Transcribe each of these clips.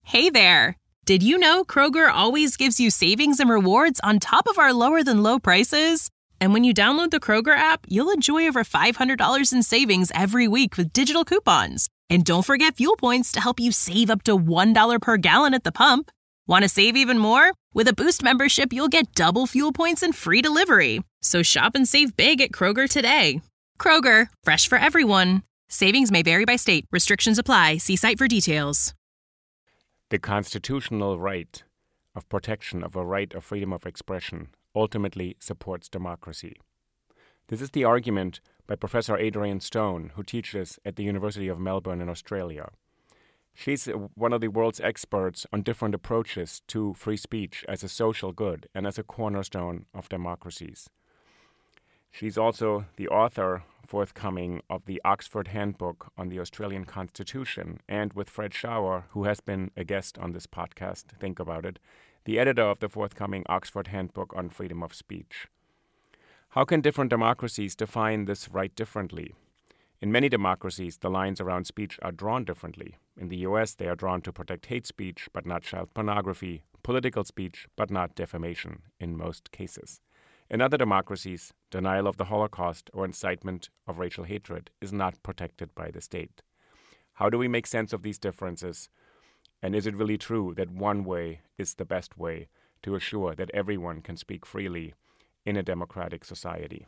Hey there! Did you know Kroger always gives you savings and rewards on top of our lower-than-low prices? And when you download the Kroger app, you'll enjoy over $500 in savings every week with digital coupons. And don't forget fuel points to help you save up to $1 per gallon at the pump. Want to save even more? With a Boost membership, you'll get double fuel points and free delivery. So shop and save big at Kroger today. Kroger, fresh for everyone. Savings may vary by state. Restrictions apply. See site for details. The constitutional right of protection of a right of freedom of expression ultimately supports democracy. This is the argument by Professor Adrienne Stone, who teaches at the University of Melbourne in Australia. She's one of the world's experts on different approaches to free speech as a social good and as a cornerstone of democracies. She's also the author, forthcoming, of the Oxford Handbook on the Australian Constitution, and with Fred Schauer, who has been a guest on this podcast, Think About It, the editor of the forthcoming Oxford Handbook on Freedom of Speech. How can different democracies define this right differently? In many democracies, the lines around speech are drawn differently. In the US, they are drawn to protect hate speech, but not child pornography, political speech, but not defamation in most cases. In other democracies, denial of the Holocaust or incitement of racial hatred is not protected by the state. How do we make sense of these differences? And is it really true that one way is the best way to assure that everyone can speak freely in a democratic society?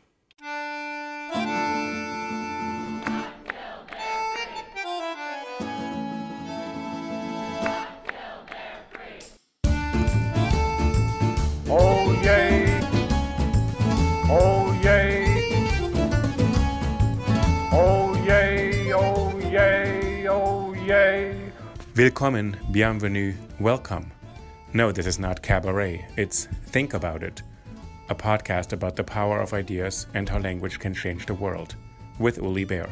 Oh yay! Oh yay! Oh yay! Oh yay! Oh yay! Willkommen, bienvenue, welcome. No, this is not cabaret, it's Think About It, a podcast about the power of ideas and how language can change the world, with Uli Baer.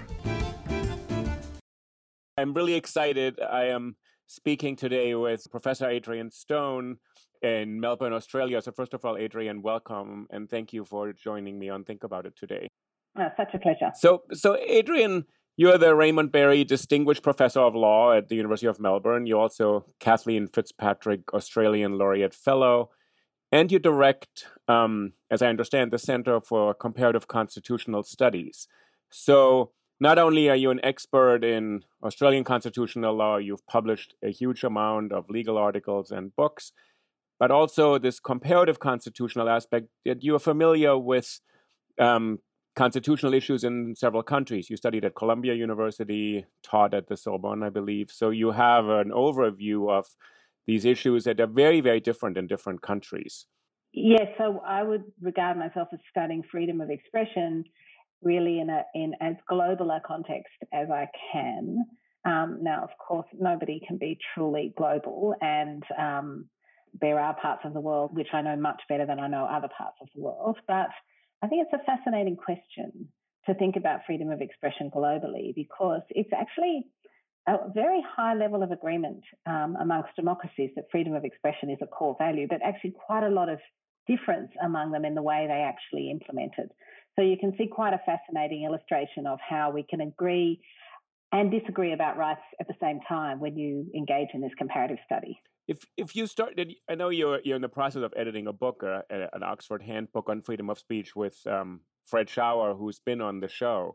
I'm really excited. I am speaking today with Professor Adrienne Stone in Melbourne, Australia. So first of all, Adrienne, welcome, and thank you for joining me on Think About It today. Such a pleasure. So Adrienne, you're the Raymond Barry Distinguished Professor of Law at the University of Melbourne. You're also Kathleen Fitzpatrick Australian Laureate Fellow, and you direct, as I understand, the Center for Comparative Constitutional Studies. So not only are you an expert in Australian constitutional law, you've published a huge amount of legal articles and books, but also this comparative constitutional aspect that you are familiar with constitutional issues in several countries. You studied at Columbia University, taught at the Sorbonne, I believe. So you have an overview of these issues that are very, very different in different countries. Yes, so I would regard myself as studying freedom of expression really in as global a context as I can. Now, of course, nobody can be truly global, and there are parts of the world which I know much better than I know other parts of the world. But I think it's a fascinating question to think about freedom of expression globally, because it's actually a very high level of agreement amongst democracies that freedom of expression is a core value, but actually quite a lot of difference among them in the way they actually implement it. So you can see quite a fascinating illustration of how we can agree and disagree about rights at the same time when you engage in this comparative study. If you started, I know you're in the process of editing a book, an Oxford Handbook on Freedom of Speech with Fred Schauer, who's been on the show.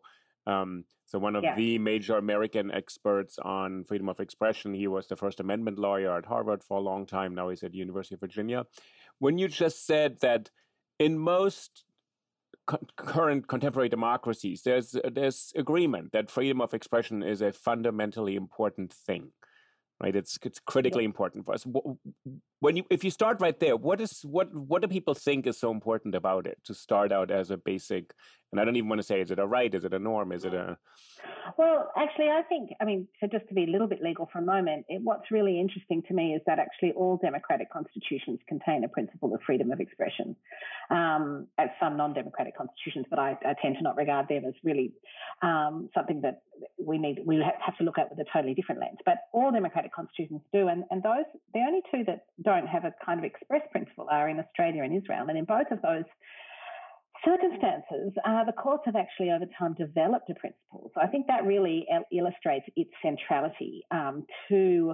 So one of the major American experts on freedom of expression. He was the First Amendment lawyer at Harvard for a long time. Now he's at the University of Virginia. When you just said that in most current contemporary democracies, there's agreement that freedom of expression is a fundamentally important thing. Right, it's critically important for us. If you start right there, what do people think is so important about it to start out as a basic? And I don't even want to say, is it a right? Is it a norm? Is it a? Well, actually, so just to be a little bit legal for a moment, what's really interesting to me is that actually all democratic constitutions contain a principle of freedom of expression. As some non-democratic constitutions, but I tend to not regard them as really something that we have to look at with a totally different lens. But all democratic constitutions do, and those, the only two that don't have a kind of express principle are in Australia and Israel. And in both of those circumstances, the courts have actually over time developed a principle. So I think that really illustrates its centrality to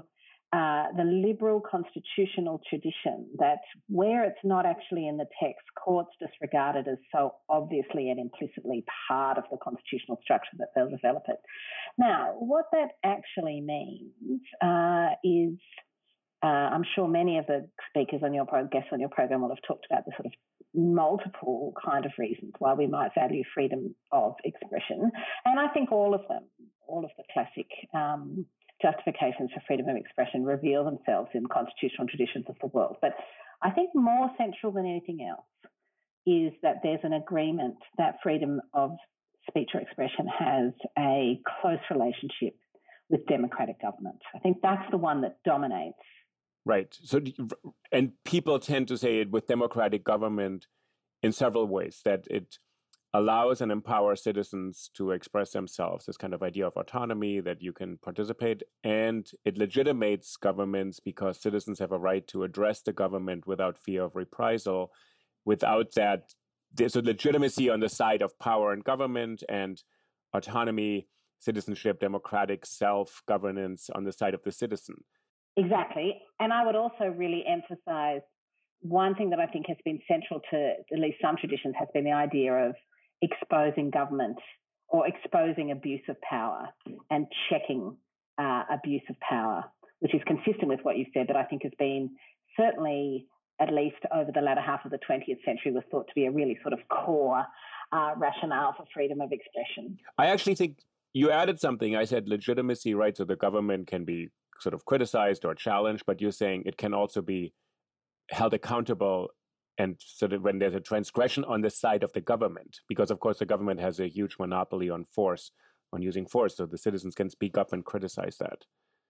the liberal constitutional tradition that where it's not actually in the text, courts disregard it as so obviously and implicitly part of the constitutional structure that they'll develop it. Now, what that actually means is I'm sure many of the speakers on your guests on your program will have talked about the sort of multiple kind of reasons why we might value freedom of expression. And I think all of them, all of the classic justifications for freedom of expression reveal themselves in constitutional traditions of the world. But I think more central than anything else is that there's an agreement that freedom of speech or expression has a close relationship with democratic government. I think that's the one that dominates. Right. So, and people tend to say it with democratic government in several ways, that it allows and empowers citizens to express themselves, this kind of idea of autonomy, that you can participate, and it legitimates governments because citizens have a right to address the government without fear of reprisal. Without that, there's a legitimacy on the side of power and government, and autonomy, citizenship, democratic self-governance on the side of the citizen. Exactly. And I would also really emphasize one thing that I think has been central to at least some traditions has been the idea of exposing government or exposing abuse of power and checking abuse of power, which is consistent with what you said, but I think has been certainly, at least over the latter half of the 20th century, was thought to be a really sort of core rationale for freedom of expression. I actually think you added something. I said legitimacy, right? So the government can be sort of criticized or challenged, but you're saying it can also be held accountable, and so that when there's a transgression on the side of the government, because of course the government has a huge monopoly on force, on using force, so the citizens can speak up and criticize that.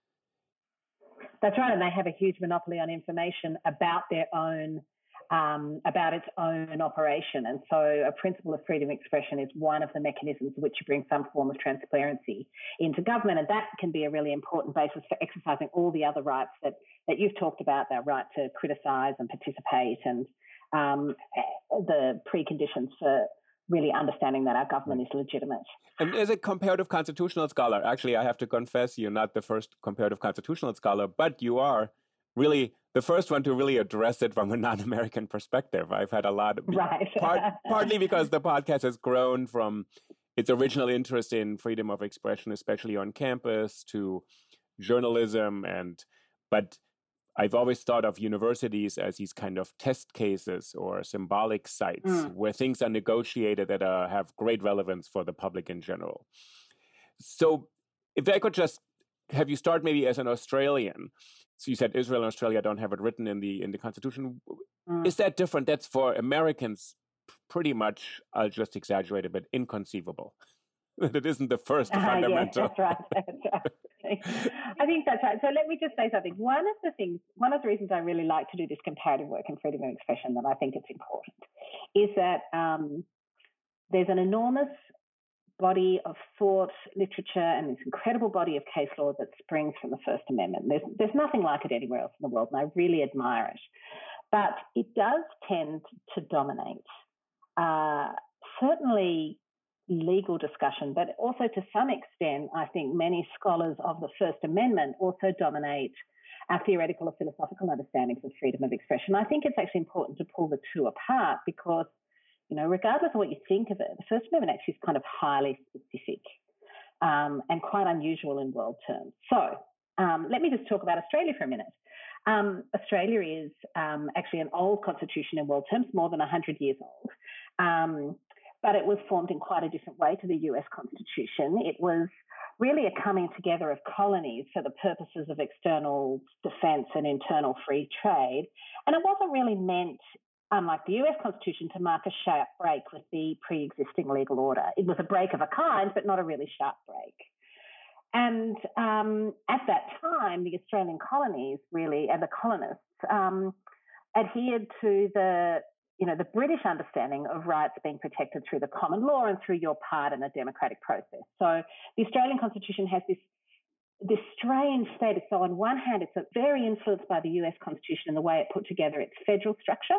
That's right, and they have a huge monopoly on information about their own, about its own operation. And so a principle of freedom of expression is one of the mechanisms which you bring some form of transparency into government, and that can be a really important basis for exercising all the other rights that you've talked about, that right to criticise and participate, and the preconditions for really understanding that our government is legitimate. And as a comparative constitutional scholar, actually, I have to confess, you're not the first comparative constitutional scholar, but you are really the first one to really address it from a non-American perspective. I've had a lot of, right. Partly because the podcast has grown from its original interest in freedom of expression, especially on campus, to journalism, but I've always thought of universities as these kind of test cases or symbolic sites where things are negotiated that have great relevance for the public in general. So if I could just have you start maybe as an Australian. So you said Israel and Australia don't have it written in the Constitution. Is that different? That's for Americans pretty much, I'll just exaggerate it, but inconceivable. It isn't the first fundamental. Yes, that's right. I think that's right. So let me just say something. One of the reasons I really like to do this comparative work in freedom of expression, that I think it's important, is that there's an enormous body of thought, literature, and this incredible body of case law that springs from the First Amendment. There's nothing like it anywhere else in the world, and I really admire it. But it does tend to dominate, certainly legal discussion, but also to some extent, I think many scholars of the First Amendment also dominate our theoretical or philosophical understandings of freedom of expression. I think it's actually important to pull the two apart because, you know, regardless of what you think of it, the First Amendment actually is kind of highly specific and quite unusual in world terms. So let me just talk about Australia for a minute. Australia is actually an old constitution in world terms, more than 100 years old. But it was formed in quite a different way to the US Constitution. It was really a coming together of colonies for the purposes of external defence and internal free trade. And it wasn't really meant, unlike the US Constitution, to mark a sharp break with the pre-existing legal order. It was a break of a kind, but not a really sharp break. And at that time, the Australian colonies really, and the colonists, adhered to the British understanding of rights being protected through the common law and through your part in a democratic process. So the Australian Constitution has this strange status. So on one hand, it's very influenced by the US Constitution in the way it put together its federal structure,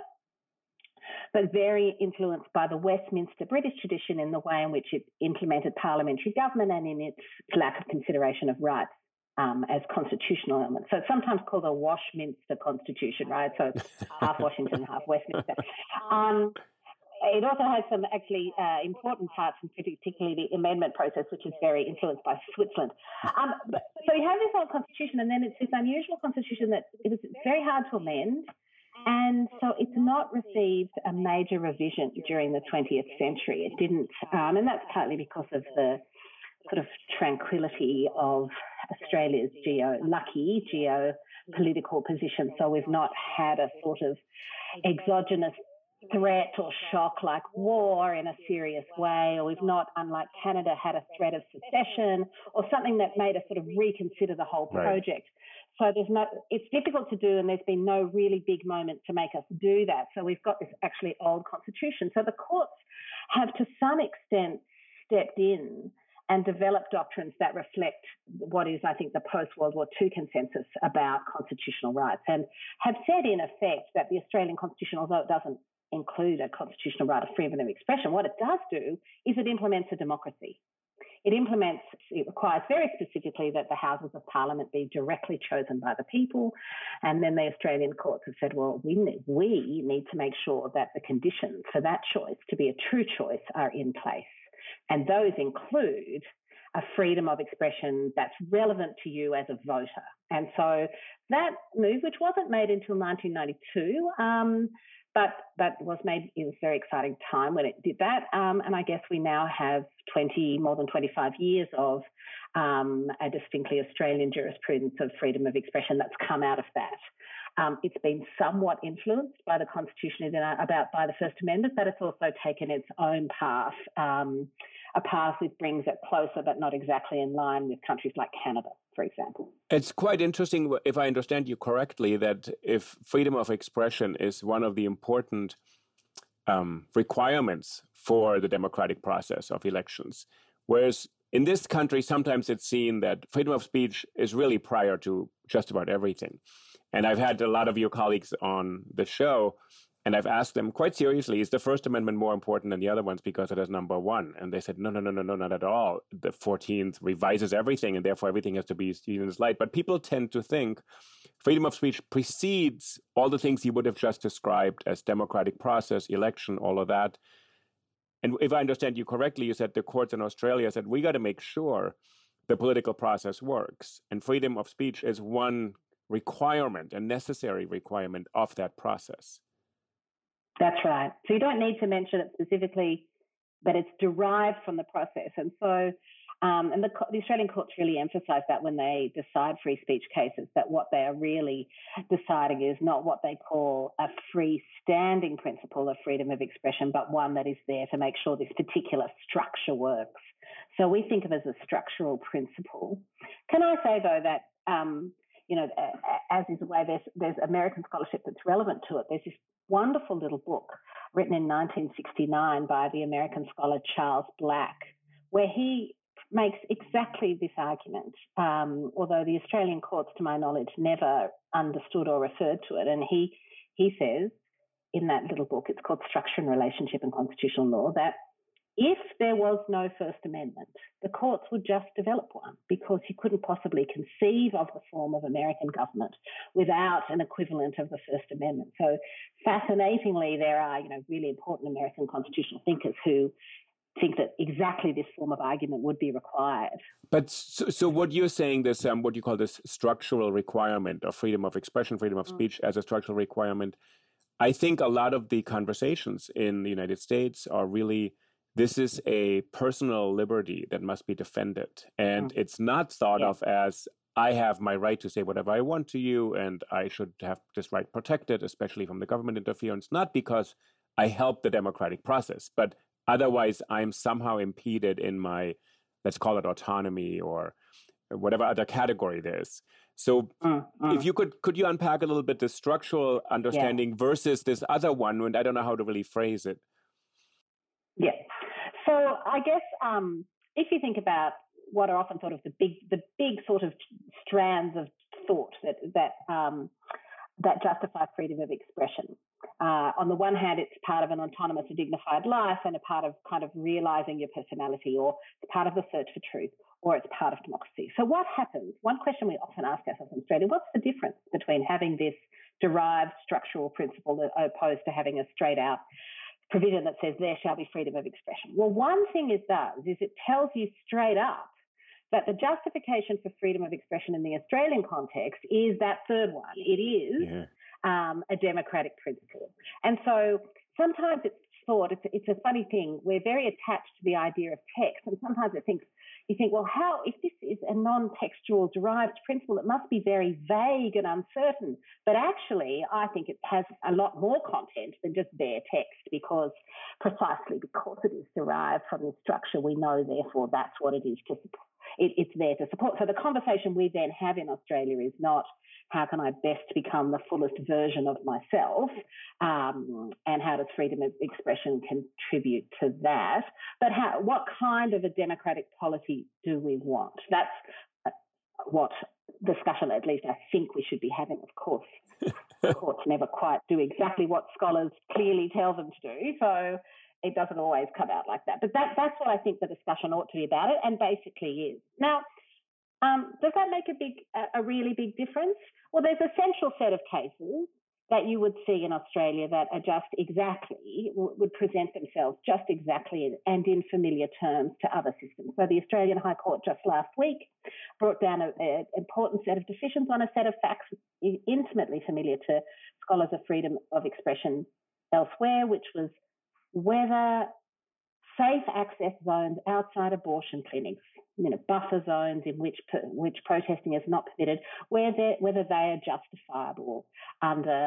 but very influenced by the Westminster British tradition in the way in which it implemented parliamentary government and in its lack of consideration of rights as constitutional elements. So it's sometimes called a Washminster Constitution, right? So it's half Washington, half Westminster. It also has some actually important parts, and particularly the amendment process, which is very influenced by Switzerland. So you have this old constitution, and then it's this unusual constitution that it is very hard to amend. And so it's not received a major revision during the 20th century. It didn't, and that's partly because of the sort of tranquility of Australia's geopolitical position. So we've not had a sort of exogenous threat or shock like war in a serious way, or we've not, unlike Canada, had a threat of secession or something that made us sort of reconsider the whole project. So it's difficult to do, and there's been no really big moment to make us do that. So we've got this actually old constitution. So the courts have to some extent stepped in and developed doctrines that reflect what is, I think, the post-World War II consensus about constitutional rights, and have said in effect that the Australian Constitution, although it doesn't include a constitutional right of freedom of expression, what it does do is it implements a democracy. It requires very specifically that the Houses of Parliament be directly chosen by the people. And then the Australian courts have said, well, we need to make sure that the conditions for that choice to be a true choice are in place. And those include a freedom of expression that's relevant to you as a voter. And so that move, which wasn't made until 1992, but was made in a very exciting time when it did that. And I guess we now have more than 25 years of a distinctly Australian jurisprudence of freedom of expression that's come out of that. It's been somewhat influenced by the Constitution by the First Amendment, but it's also taken its own path, a path that brings it closer but not exactly in line with countries like Canada, for example. It's quite interesting, if I understand you correctly, that if freedom of expression is one of the important requirements for the democratic process of elections, whereas in this country, sometimes it's seen that freedom of speech is really prior to just about everything. And I've had a lot of your colleagues on the show, and I've asked them quite seriously, is the First Amendment more important than the other ones because it is number one? And they said, no, not at all. The 14th revises everything, and therefore everything has to be seen in this light. But people tend to think freedom of speech precedes all the things you would have just described as democratic process, election, all of that. And if I understand you correctly, you said the courts in Australia said, we got to make sure the political process works. And freedom of speech is one requirement, a necessary requirement of that process. That's right. So you don't need to mention it specifically, but it's derived from the process. And so and the Australian courts really emphasise that when they decide free speech cases, that what they are really deciding is not what they call a freestanding principle of freedom of expression, but one that is there to make sure this particular structure works. So we think of it as a structural principle. Can I say, though, that as is the way, there's American scholarship that's relevant to it. There's this wonderful little book written in 1969 by the American scholar Charles Black, where he makes exactly this argument, although the Australian courts, to my knowledge, never understood or referred to it. And he says in that little book, it's called Structure and Relationship in Constitutional Law, that if there was no First Amendment, the courts would just develop one, because you couldn't possibly conceive of the form of American government without an equivalent of the First Amendment. So fascinatingly, there are really important American constitutional thinkers who think that exactly this form of argument would be required. But so what you're saying, this what you call this structural requirement of freedom of expression, freedom of speech as a structural requirement, I think a lot of the conversations in the United States are really, this is a personal liberty that must be defended. And it's not thought of as, I have my right to say whatever I want to you, and I should have this right protected, especially from the government interference, not because I help the democratic process, but otherwise I'm somehow impeded in my, let's call it autonomy or whatever other category there is. So if you could you unpack a little bit the structural understanding versus this other one, and I don't know how to really phrase it. Yeah. So I guess if you think about what are often thought of the big sort of strands of thought that justify freedom of expression, on the one hand, it's part of an autonomous and dignified life and a part of kind of realising your personality, or it's part of the search for truth, or it's part of democracy. So what happens? One question we often ask ourselves in Australia, what's the difference between having this derived structural principle opposed to having a straight-out provision that says there shall be freedom of expression? Well, one thing it does is it tells you straight up that the justification for freedom of expression in the Australian context is that third one. It is a democratic principle. And so sometimes it's thought, it's a funny thing, we're very attached to the idea of text, and sometimes you think, well, how, if this is a non-textual derived principle, it must be very vague and uncertain. But actually, I think it has a lot more content than just bare text, precisely because it is derived from the structure, we know, therefore, that's what it is to support. It's there to support. So the conversation we then have in Australia is not how can I best become the fullest version of myself, and how does freedom of expression contribute to that, but what kind of a democratic polity do we want? That's what discussion, at least I think, we should be having. Of course, the courts never quite do exactly what scholars clearly tell them to do, so it doesn't always come out like that. But that's what I think the discussion ought to be about, it, and basically is. Now, does that make a really big difference? Well, there's a central set of cases that you would see in Australia that are just exactly, would present themselves just exactly and in familiar terms to other systems. So the Australian High Court just last week brought down an important set of decisions on a set of facts intimately familiar to scholars of freedom of expression elsewhere, which was whether safe access zones outside abortion clinics, buffer zones in which protesting is not permitted, whether they are justifiable under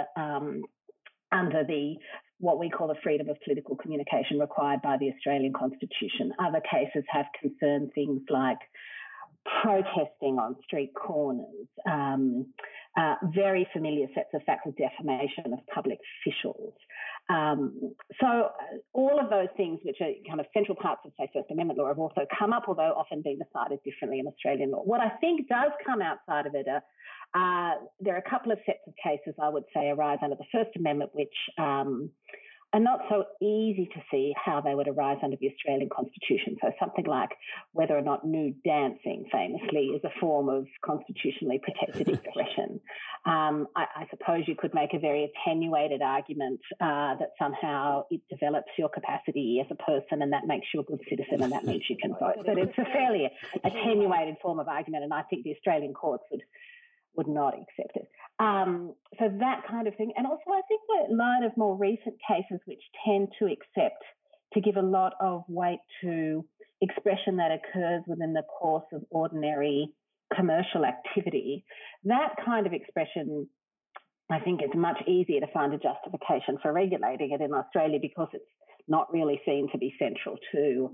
the what we call the freedom of political communication required by the Australian Constitution. Other cases have concerned things like protesting on street corners, very familiar sets of facts of defamation of public officials. So all of those things, which are kind of central parts of, say, First Amendment law, have also come up, although often being decided differently in Australian law. What I think does come outside of it there are a couple of sets of cases, I would say, arise under the First Amendment, which are not so easy to see how they would arise under the Australian Constitution. So something like whether or not nude dancing, famously, is a form of constitutionally protected expression. I suppose you could make a very attenuated argument that somehow it develops your capacity as a person and that makes you a good citizen and that means you can vote. But it's a fairly attenuated form of argument, and I think the Australian courts would not accept it. So that kind of thing. And also I think the line of more recent cases which tend to give a lot of weight to expression that occurs within the course of ordinary commercial activity, that kind of expression, I think it's much easier to find a justification for regulating it in Australia because it's not really seen to be central to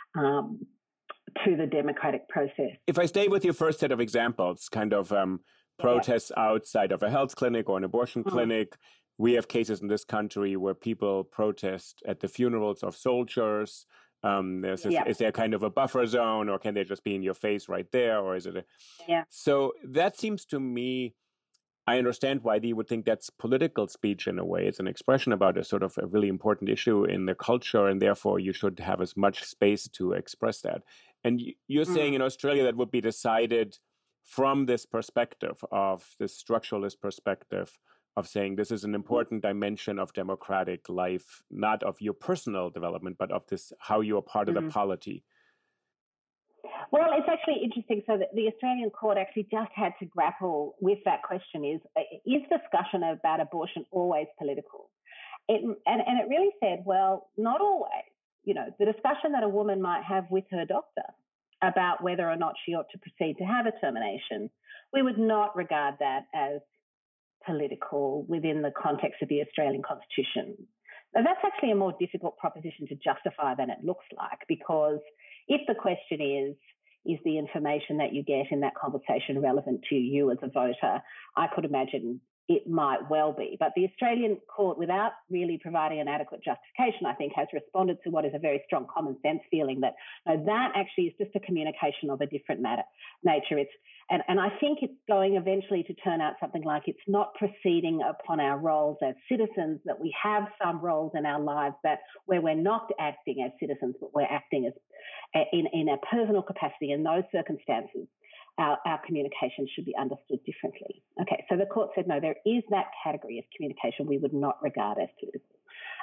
the democratic process. If I stay with your first set of examples, kind of protests outside of a health clinic or an abortion clinic, we have cases in this country where people protest at the funerals of soldiers. Is there kind of a buffer zone, or can they just be in your face right there, or is it So that seems to me, I understand why they would think that's political speech in a way. It's an expression about a sort of a really important issue in the culture, and therefore you should have as much space to express that. And you're saying in Australia that would be decided from this perspective of this structuralist perspective of saying this is an important dimension of democratic life, not of your personal development, but of this, how you are part of the polity. Well, it's actually interesting. So the Australian court actually just had to grapple with that question: is discussion about abortion always political? And it really said, well, not always. The discussion that a woman might have with her doctor about whether or not she ought to proceed to have a termination, we would not regard that as political within the context of the Australian Constitution. Now, that's actually a more difficult proposition to justify than it looks like, because if the question is the information that you get in that conversation relevant to you as a voter, I could imagine it might well be. But the Australian court, without really providing an adequate justification, I think has responded to what is a very strong common sense feeling that that actually is just a communication of a different nature. And I think it's going eventually to turn out something like it's not proceeding upon our roles as citizens, that we have some roles in our lives that where we're not acting as citizens, but we're acting as in a personal capacity. In those circumstances, our communication should be understood differently. Okay, so the court said, no, there is that category of communication we would not regard as political.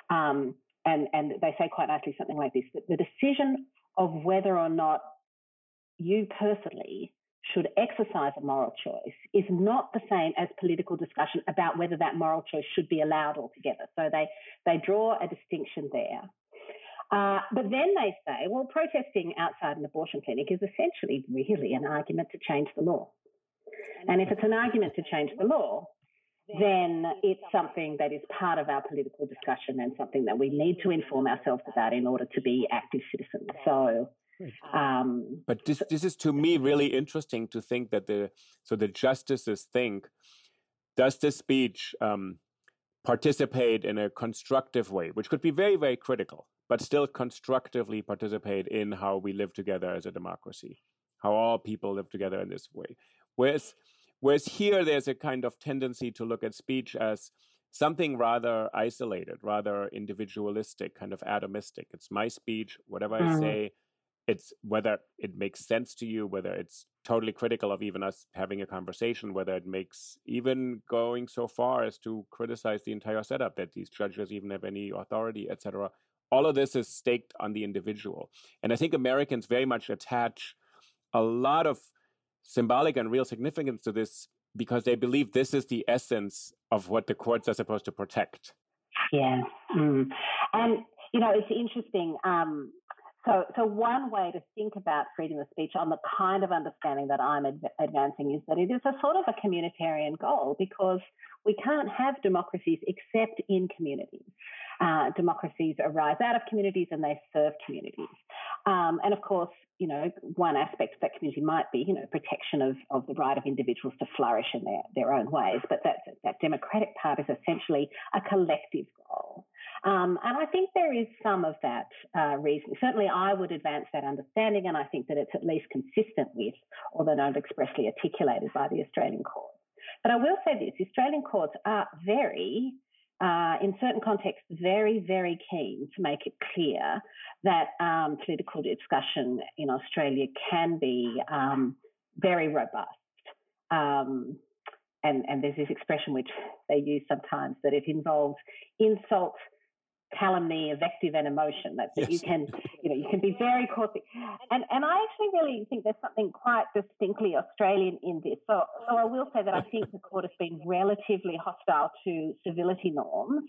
And they say quite nicely something like this, that the decision of whether or not you personally should exercise a moral choice is not the same as political discussion about whether that moral choice should be allowed altogether. So they draw a distinction there. But then they say, well, protesting outside an abortion clinic is essentially really an argument to change the law. And if it's an argument to change the law, then it's something that is part of our political discussion and something that we need to inform ourselves about in order to be active citizens. So, but this is to me really interesting to think that the justices think, does this speech participate in a constructive way, which could be very, very critical, but still constructively participate in how we live together as a democracy, how all people live together in this way. Whereas here there's a kind of tendency to look at speech as something rather isolated, rather individualistic, kind of atomistic. It's my speech, whatever I say, it's whether it makes sense to you, whether it's totally critical of even us having a conversation, whether it makes even going so far as to criticize the entire setup, that these judges even have any authority, etc. All of this is staked on the individual. And I think Americans very much attach a lot of symbolic and real significance to this because they believe this is the essence of what the courts are supposed to protect. Yeah. And, it's interesting. So one way to think about freedom of speech on the kind of understanding that I'm advancing is that it is a sort of a communitarian goal, because we can't have democracies except in communities. Democracies arise out of communities and they serve communities. And of course, one aspect of that community might be, protection of the right of individuals to flourish in their own ways. But that democratic part is essentially a collective goal. And I think there is some of that reason. Certainly I would advance that understanding, and I think that it's at least consistent with, although not expressly articulated by the Australian courts. But I will say this, the Australian courts are very, in certain contexts, very, very keen to make it clear that political discussion in Australia can be very robust. And there's this expression which they use sometimes, that it involves insult, calumny, invective, and emotion. That yes. you can be very caustic. And I actually really think there's something quite distinctly Australian in this. So I will say that I think the court has been relatively hostile to civility norms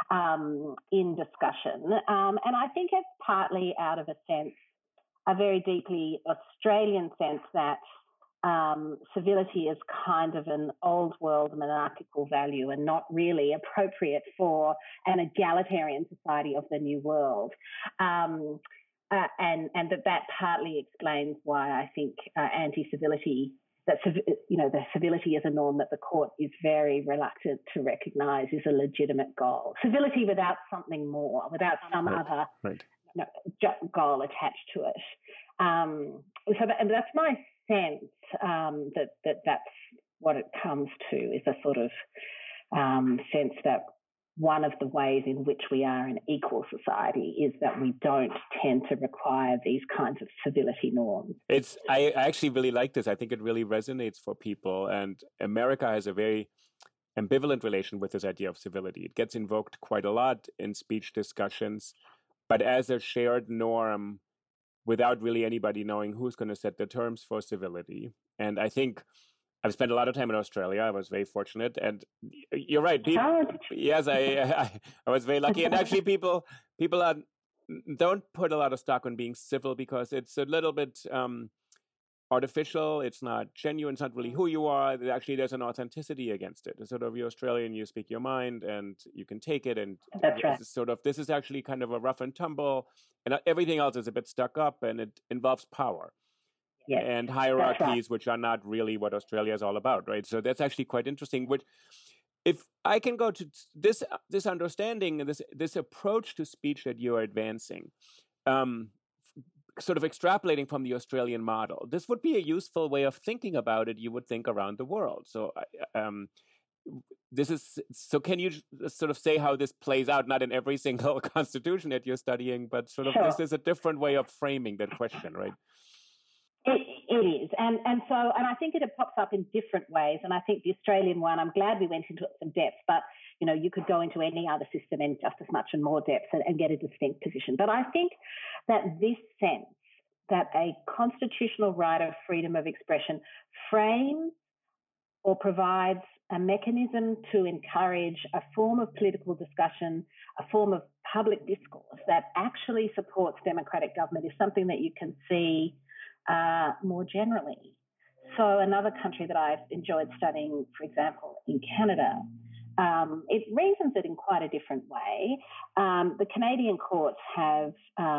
in discussion. And I think it's partly out of a very deeply Australian sense that civility is kind of an old world monarchical value and not really appropriate for an egalitarian society of the new world. And that partly explains why I think anti-civility, the civility as a norm that the court is very reluctant to recognise is a legitimate goal. Civility without something more, without some other goal attached to it. So that's my sense that's what it comes to, is a sort of sense that one of the ways in which we are an equal society is that we don't tend to require these kinds of civility norms. I actually really like this. I think it really resonates for people, and America has a very ambivalent relation with this idea of civility. It gets invoked quite a lot in speech discussions, but as a shared norm without really anybody knowing who's going to set the terms for civility. And I think I've spent a lot of time in Australia. I was very fortunate. And you're right. Yes, I was very lucky. And actually people don't put a lot of stock on being civil because it's a little bit artificial. It's not genuine. It's not really who you are. Actually, there's an authenticity against it. It's sort of, you're Australian, you speak your mind and you can take it. And that's right. This is actually kind of a rough and tumble. And everything else is a bit stuck up, and it involves power and hierarchies, which are not really what Australia is all about, right? So that's actually quite interesting. if I can go to this understanding and this approach to speech that you are advancing, sort of extrapolating from the Australian model, this would be a useful way of thinking about it. You would think around the world. So, can you sort of say how this plays out, not in every single constitution that you're studying, but sort of this is a different way of framing that question, right? It is. And I think it pops up in different ways. And I think the Australian one, I'm glad we went into it some depth, but, you could go into any other system in just as much and more depth and get a distinct position. But I think that this sense that a constitutional right of freedom of expression frames or provides a mechanism to encourage a form of political discussion, a form of public discourse that actually supports democratic government is something that you can see more generally. So another country that I've enjoyed studying, for example, in Canada, it reasons it in quite a different way. The Canadian courts have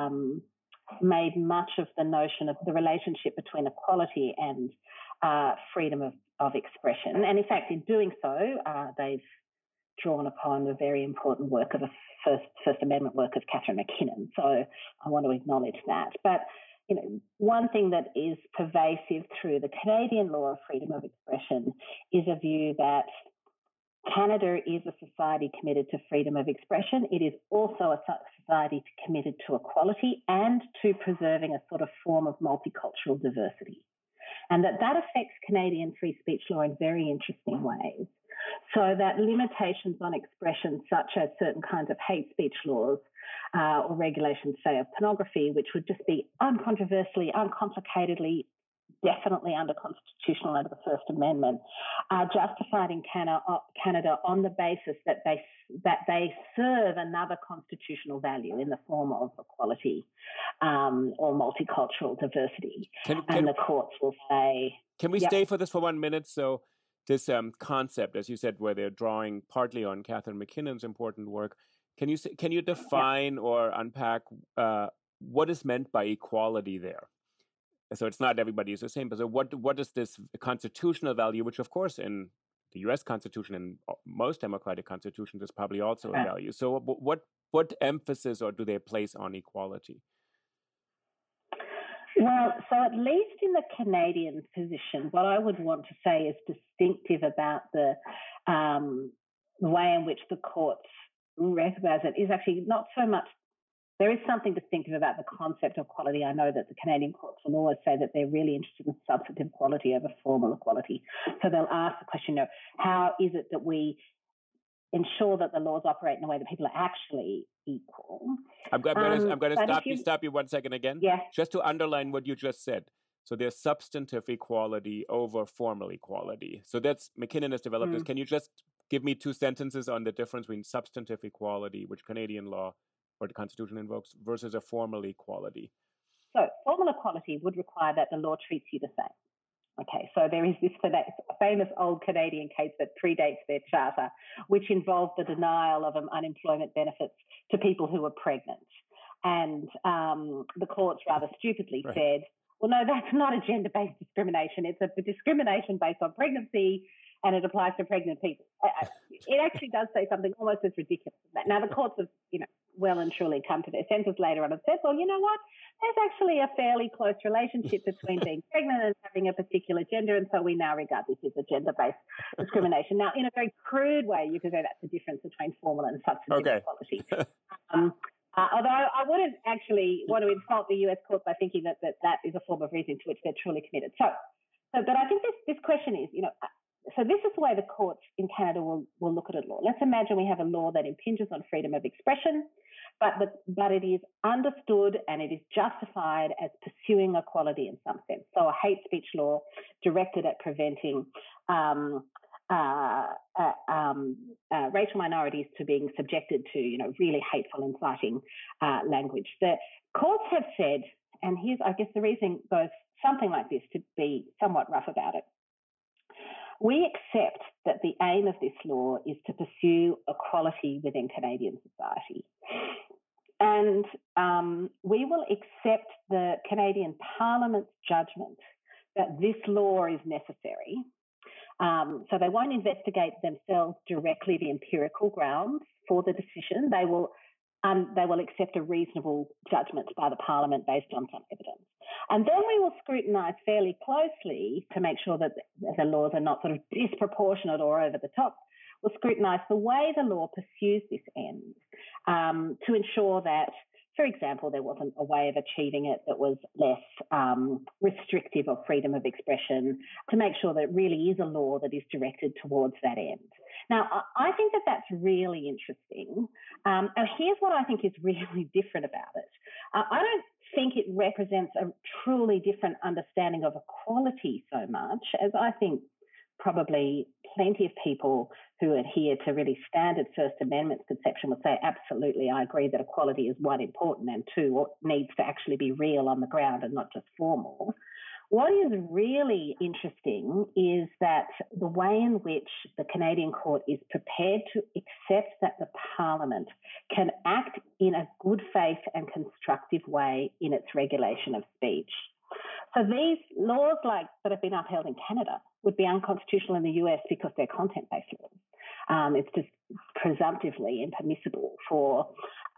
made much of the notion of the relationship between equality and freedom of expression. And in fact, in doing so, they've drawn upon the very important work of the First Amendment work of Catherine McKinnon. So I want to acknowledge that. But one thing that is pervasive through the Canadian law of freedom of expression is a view that Canada is a society committed to freedom of expression. It is also a society committed to equality and to preserving a sort of form of multicultural diversity. And that affects Canadian free speech law in very interesting ways. So that limitations on expression, such as certain kinds of hate speech laws or regulations, say, of pornography, which would just be uncontroversially, uncomplicatedly, definitely unconstitutional under the First Amendment, are justified in Canada on the basis that they serve another constitutional value in the form of equality or multicultural diversity. And the courts will say... Can we stay for this for 1 minute? So this concept, as you said, where they're drawing partly on Catherine McKinnon's important work, can you define or unpack what is meant by equality there? So it's not everybody is the same, but so what is this constitutional value, which of course in the U.S. Constitution and most democratic constitutions is probably also a value. So what emphasis or do they place on equality? Well, so at least in the Canadian position, what I would want to say is distinctive about the way in which the courts recognise it is actually not so much. There is something distinctive about the concept of equality. I know that the Canadian courts will always say that they're really interested in substantive equality over formal equality. So they'll ask the question, how is it that we ensure that the laws operate in a way that people are actually equal? I'm going to stop you 1 second again. Yeah. Just to underline what you just said. So there's substantive equality over formal equality. So that's McKinnon has developed this. Can you just give me 2 sentences on the difference between substantive equality, which Canadian law or the Constitution invokes, versus a formal equality? So formal equality would require that the law treats you the same. Okay, so there is this famous old Canadian case that predates their charter, which involved the denial of unemployment benefits to people who were pregnant. And the courts rather stupidly said, well, no, that's not a gender-based discrimination. It's a discrimination based on pregnancy, and it applies to pregnant people. It actually does say something almost as ridiculous as that. Now, the courts have, well and truly come to their senses later on and said, well, you know what? There's actually a fairly close relationship between being pregnant and having a particular gender, and so we now regard this as a gender-based discrimination. Now, in a very crude way, you could say that's the difference between formal and substantive equality. Although I wouldn't actually want to insult the US court by thinking that is a form of reasoning to which they're truly committed. But I think this question is, so this is the way the courts in Canada will look at a law. Let's imagine we have a law that impinges on freedom of expression, but it is understood and it is justified as pursuing equality in some sense. So a hate speech law directed at preventing racial minorities to being subjected to, really hateful, inciting language. The courts have said, and here's, I guess, the reason goes something like this, to be somewhat rough about it. We accept that the aim of this law is to pursue equality within Canadian society. And we will accept the Canadian Parliament's judgment that this law is necessary So they won't investigate themselves directly the empirical grounds for the decision. They will accept a reasonable judgment by the Parliament based on some evidence. And then we will scrutinise fairly closely to make sure that the laws are not sort of disproportionate or over the top. We'll scrutinise the way the law pursues this end to ensure that, for example, there wasn't a way of achieving it that was less restrictive of freedom of expression, to make sure that it really is a law that is directed towards that end. Now, I think that that's really interesting. And here's what I think is really different about it. I don't think it represents a truly different understanding of equality so much as I think probably plenty of people who adhere to really standard First Amendment conception would say, absolutely, I agree that equality is one, important, and two, needs to actually be real on the ground and not just formal. What is really interesting is that the way in which the Canadian court is prepared to accept that the Parliament can act in a good faith and constructive way in its regulation of speech. So these laws that have been upheld in Canada would be unconstitutional in the US because they're content-based laws. It's just presumptively impermissible for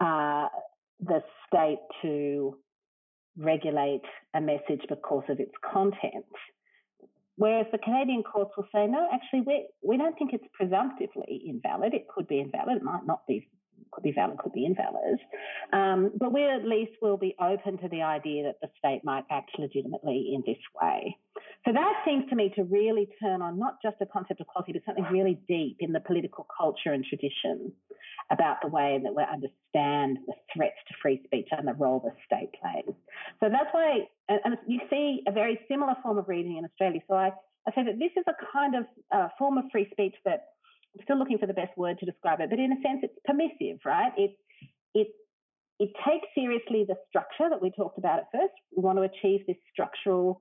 the state to regulate a message because of its content. Whereas the Canadian courts will say, no, actually, we don't think it's presumptively invalid. It could be invalid. It might not be. Could be valid, could be invalid. But we at least will be open to the idea that the state might act legitimately in this way. So that seems to me to really turn on not just the concept of equality, but something really deep in the political culture and tradition about the way that we understand the threats to free speech and the role the state plays. So that's why, and you see a very similar form of reading in Australia. So I say that this is a kind of form of free speech that I'm still looking for the best word to describe it, but in a sense it's permissive, right? It takes seriously the structure that we talked about at first. We want to achieve this structural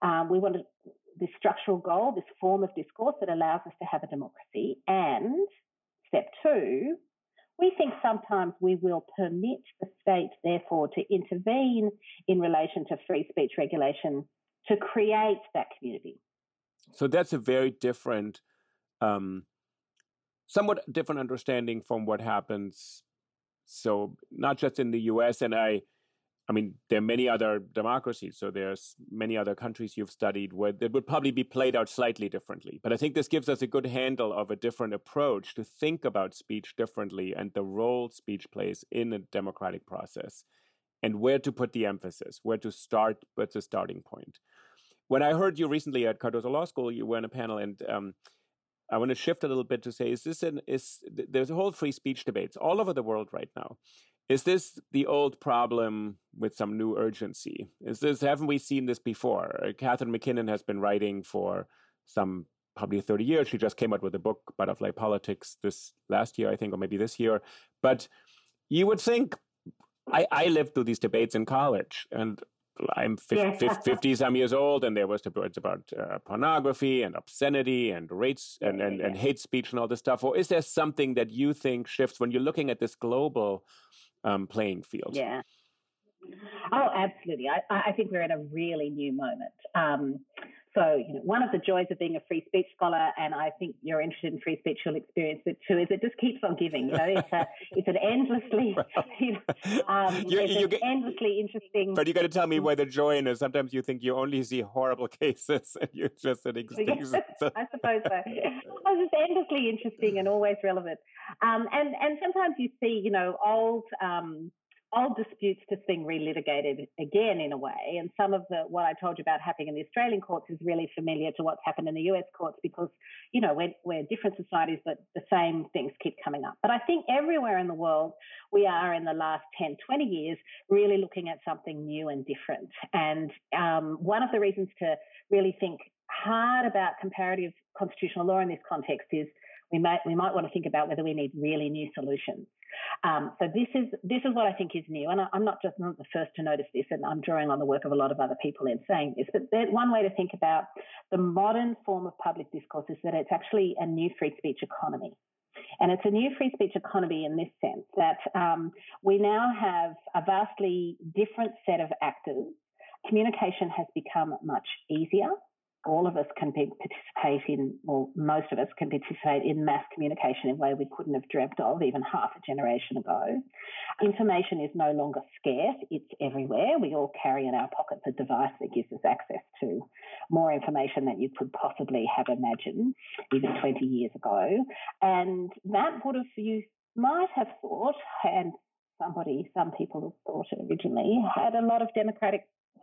goal, this form of discourse that allows us to have a democracy. And step two, we think sometimes we will permit the state, therefore, to intervene in relation to free speech regulation to create that community. So that's a very different, somewhat different understanding from what happens. So not just in the US, and I mean, there are many other democracies, so there's many other countries you've studied where that would probably be played out slightly differently. But I think this gives us a good handle of a different approach to think about speech differently and the role speech plays in a democratic process and where to put the emphasis, where to start, what's the starting point. When I heard you recently at Cardozo Law School, you were on a panel, and I want to shift a little bit to say, there's a whole free speech debates all over the world right now. Is this the old problem with some new urgency? Haven't we seen this before? Catherine McKinnon has been writing for some probably 30 years. She just came out with a book, Butterfly Politics, this last year, I think, or maybe this year. But you would think, I lived through these debates in college, and I'm 50-some years old, and there was debates about pornography and obscenity and rates and hate speech and all this stuff. Or is there something that you think shifts when you're looking at this global playing field? Yeah. Oh, absolutely. I think we're in a really new moment. So, one of the joys of being a free speech scholar, and I think you're interested in free speech, you'll experience it too, is it just keeps on giving. It's an endlessly, endlessly interesting. But you got to tell me where the joy in is. Sometimes you think you only see horrible cases, and you're just an extinct. I suppose so. It's just endlessly interesting and always relevant. And sometimes you see, old disputes just being relitigated again in a way. And some of what I told you about happening in the Australian courts is really familiar to what's happened in the US courts because, we're different societies, but the same things keep coming up. But I think everywhere in the world, we are in the last 10, 20 years really looking at something new and different. And one of the reasons to really think hard about comparative constitutional law in this context is we might want to think about whether we need really new solutions. So this is what I think is new, and I'm not the first to notice this, and I'm drawing on the work of a lot of other people in saying this. But one way to think about the modern form of public discourse is that it's actually a new free speech economy. And it's a new free speech economy in this sense that we now have a vastly different set of actors. Communication has become much easier. all of us can participate in, or most of us can participate in mass communication in a way we couldn't have dreamt of even half a generation ago. Information is no longer scarce, it's everywhere. We all carry in our pockets a device that gives us access to more information than you could possibly have imagined even 20 years ago. And that would have, you might have thought, and some people have thought originally, had a lot of democratic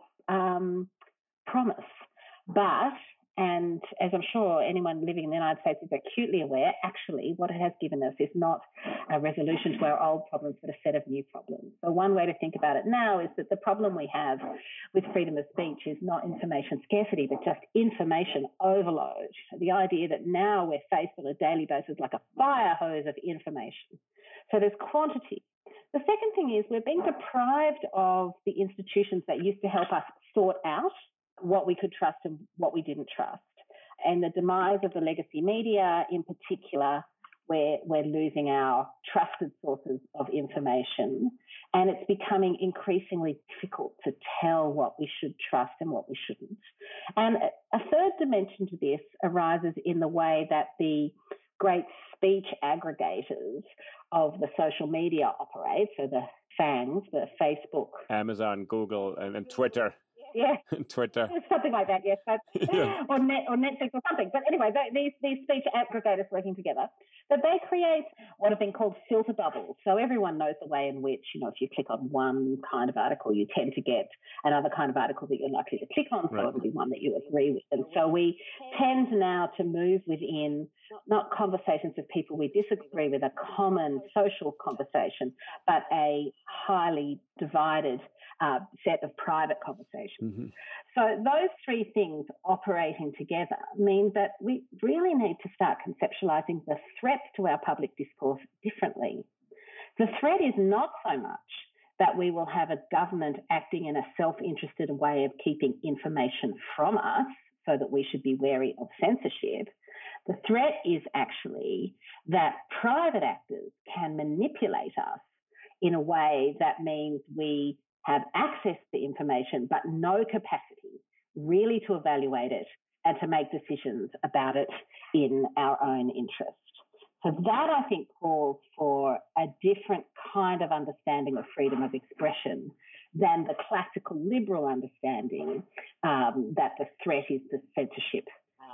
promise. But, and as I'm sure anyone living in the United States is acutely aware, actually what it has given us is not a resolution to our old problems, but a set of new problems. So one way to think about it now is that the problem we have with freedom of speech is not information scarcity, but just information overload. The idea that now we're faced on a daily basis like a fire hose of information. So there's quantity. The second thing is we're being deprived of the institutions that used to help us sort out what we could trust and what we didn't trust. And the demise of the legacy media in particular, where we're losing our trusted sources of information, and it's becoming increasingly difficult to tell what we should trust and what we shouldn't. And a third dimension to this arises in the way that the great speech aggregators of the social media operate, so the FANGs, the Facebook, Amazon, Google, and Twitter. Yeah, Twitter. Something like that, yes. Yeah. or Netflix or something. But anyway, these speech aggregators working together, that they create what have been called filter bubbles. So everyone knows the way in which, if you click on one kind of article, you tend to get another kind of article that you're likely to click on, so it'll be one that you agree with. And so we tend now to move within not conversations of people we disagree with, a common social conversation, but a highly divided set of private conversations. Mm-hmm. So those three things operating together mean that we really need to start conceptualising the threats to our public discourse differently. The threat is not so much that we will have a government acting in a self-interested way of keeping information from us so that we should be wary of censorship. The threat is actually that private actors can manipulate us in a way that means we have access to information but no capacity really to evaluate it and to make decisions about it in our own interest. So that, I think, calls for a different kind of understanding of freedom of expression than the classical liberal understanding that the threat is the censorship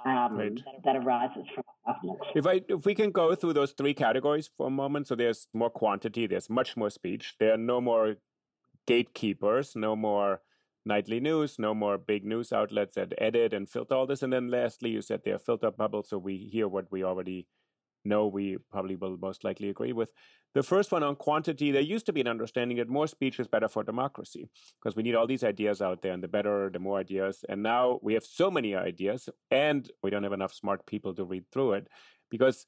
that arises from government. If we can go through those three categories for a moment. So there's more quantity, there's much more speech, there are no more gatekeepers, no more nightly news, no more big news outlets that edit and filter all this. And then lastly, you said there are filter bubbles, so we hear what we already know we probably will most likely agree with. The first one on quantity, there used to be an understanding that more speech is better for democracy because we need all these ideas out there, and the more ideas. And now we have so many ideas and we don't have enough smart people to read through it because,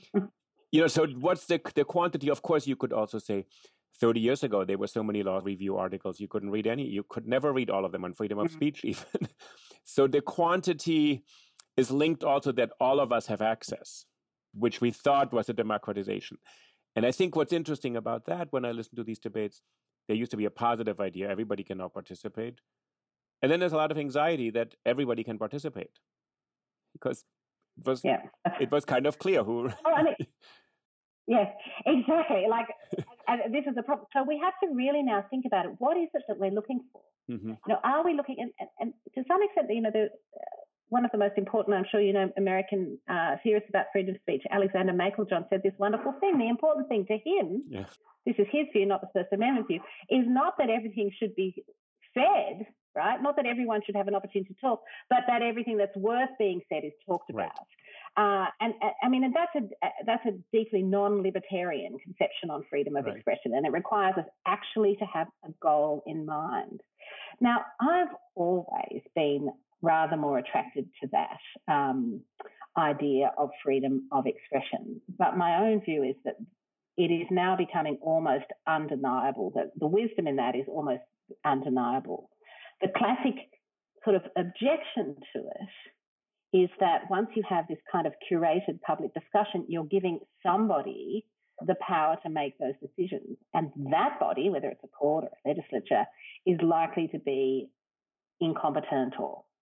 so what's the quantity? Of course, you could also say 30 years ago, there were so many law review articles, you couldn't read any. You could never read all of them on freedom of speech even. So the quantity is linked also that all of us have access, which we thought was a democratization. And I think what's interesting about that, when I listen to these debates, there used to be a positive idea, everybody can now participate. And then there's a lot of anxiety that everybody can participate. Because it was kind of clear who... Yes, exactly. And this is the problem. So we have to really now think about it. What is it that we're looking for? Mm-hmm. Are we looking, and to some extent, one of the most important, I'm sure American theorists about freedom of speech, Alexander Meiklejohn, said this wonderful thing. The important thing to him, this is his view, not the First Amendment view, is not that everything should be said, right? Not that everyone should have an opportunity to talk, but that everything that's worth being said is talked about. And that's a deeply non-libertarian conception on freedom of expression, and it requires us actually to have a goal in mind. Now, I've always been rather more attracted to that idea of freedom of expression, but my own view is that it is now becoming almost undeniable, that the wisdom in that is almost undeniable. The classic sort of objection to it is that once you have this kind of curated public discussion, you're giving somebody the power to make those decisions. And that body, whether it's a court or a legislature, is likely to be incompetent or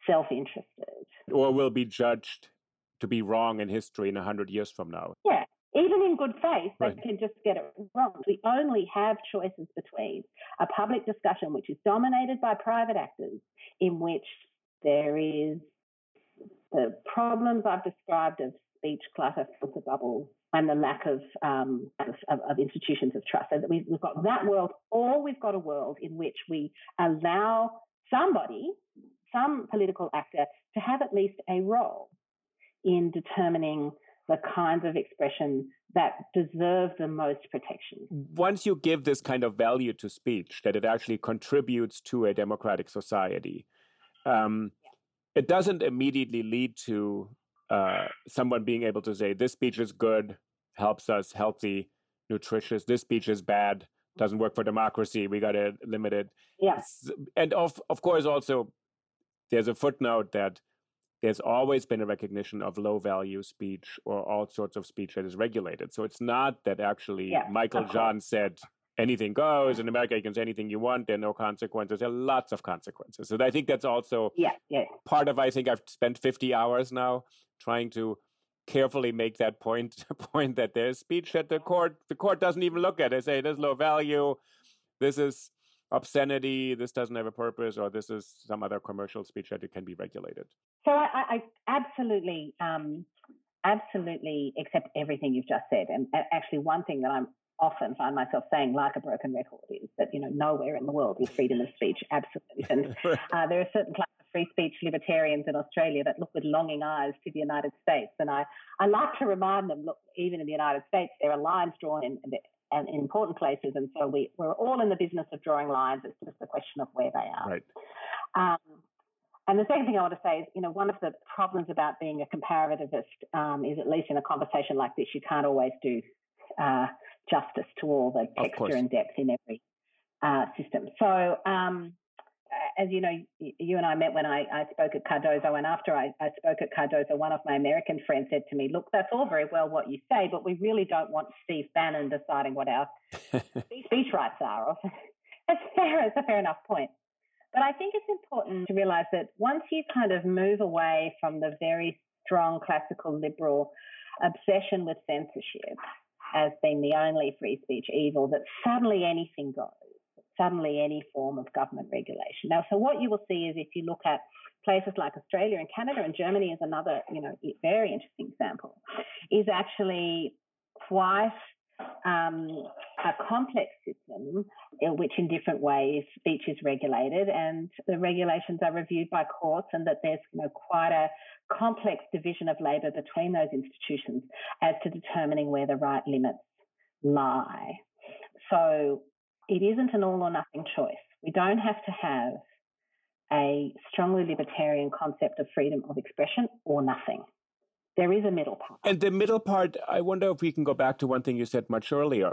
self-interested. Or will be judged to be wrong in history in 100 years from now. Yeah, even in good faith, they Right. can just get it wrong. We only have choices between a public discussion which is dominated by private actors, in which there is the problems I've described of speech clutter, filter bubbles, and the lack of institutions of trust. So that we've got that world, or we've got a world in which we allow somebody, some political actor, to have at least a role in determining the kinds of expression that deserve the most protection. Once you give this kind of value to speech, that it actually contributes to a democratic society, it doesn't immediately lead to someone being able to say, this speech is good, helps us, healthy, nutritious. This speech is bad, doesn't work for democracy. We got to limit it. Yeah. And of course, also, there's a footnote that there's always been a recognition of low-value speech or all sorts of speech that is regulated. So it's not that actually Michael John said anything goes. In America, you can say anything you want. There are no consequences. There are lots of consequences. So I think that's also part of, I think I've spent 50 hours now trying to carefully make that point that there's speech that the court doesn't even look at. They say there's low value. This is obscenity, this doesn't have a purpose, or this is some other commercial speech that it can be regulated. So I absolutely accept everything you've just said. And actually, one thing that I'm often find myself saying, like a broken record, is that, nowhere in the world is freedom of speech absolute. And there are certain classes of free speech libertarians in Australia that look with longing eyes to the United States. And I like to remind them, look, even in the United States, there are lines drawn in important places, and so we're all in the business of drawing lines. It's just a question of where they are. Right. And the second thing I want to say is, one of the problems about being a comparativist is, at least in a conversation like this, you can't always do justice to all the texture and depth in every system. So, as you know, you and I met when I spoke at Cardozo, and after I spoke at Cardozo, one of my American friends said to me, look, that's all very well what you say, but we really don't want Steve Bannon deciding what our speech rights are. It's a fair enough point. But I think it's important to realise that once you kind of move away from the very strong classical liberal obsession with censorship as being the only free speech evil, that suddenly anything goes, suddenly any form of government regulation. Now, so what you will see is, if you look at places like Australia and Canada, and Germany is another, very interesting example, is actually quite a complex system in which, in different ways, speech is regulated, and the regulations are reviewed by courts, and that there's quite a complex division of labour between those institutions as to determining where the right limits lie. So it isn't an all or nothing choice. We don't have to have a strongly libertarian concept of freedom of expression or nothing. There is a middle part. And the middle part, I wonder if we can go back to one thing you said much earlier.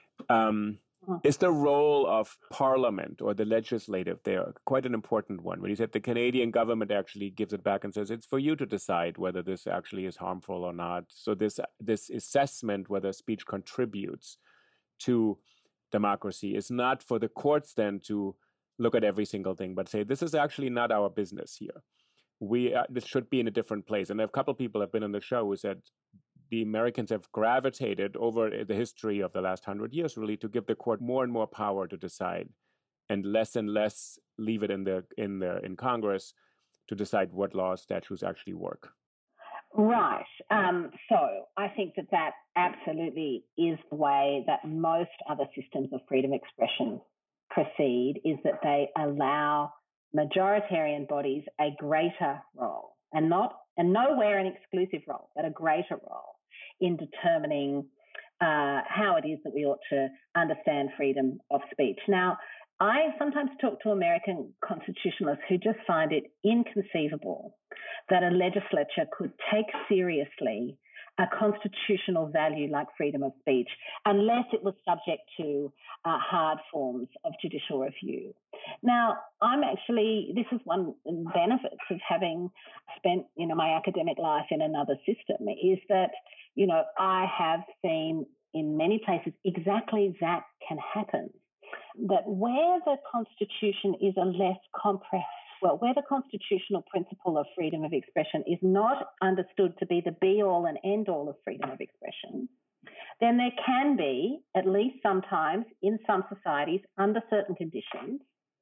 Is the role of Parliament or the legislative there quite an important one? When you said the Canadian government actually gives it back and says it's for you to decide whether this actually is harmful or not. So this assessment whether speech contributes to democracy is not for the courts then to look at every single thing, but say this is actually not our business here. This should be in a different place. And a couple of people have been on the show who said the Americans have gravitated over the history of the last 100 years really to give the court more and more power to decide, and less leave it in Congress to decide what laws, statutes actually work. Right. So I think that absolutely is the way that most other systems of freedom of expression proceed, is that they allow majoritarian bodies a greater role, and nowhere an exclusive role, but a greater role in determining how it is that we ought to understand freedom of speech. Now, I sometimes talk to American constitutionalists who just find it inconceivable that a legislature could take seriously a constitutional value like freedom of speech unless it was subject to hard forms of judicial review. Now, this is one of the benefits of having spent, my academic life in another system, is that, I have seen in many places exactly that can happen. That where the Constitution is a less well, where the constitutional principle of freedom of expression is not understood to be the be-all and end-all of freedom of expression, then there can be, at least sometimes in some societies, under certain conditions,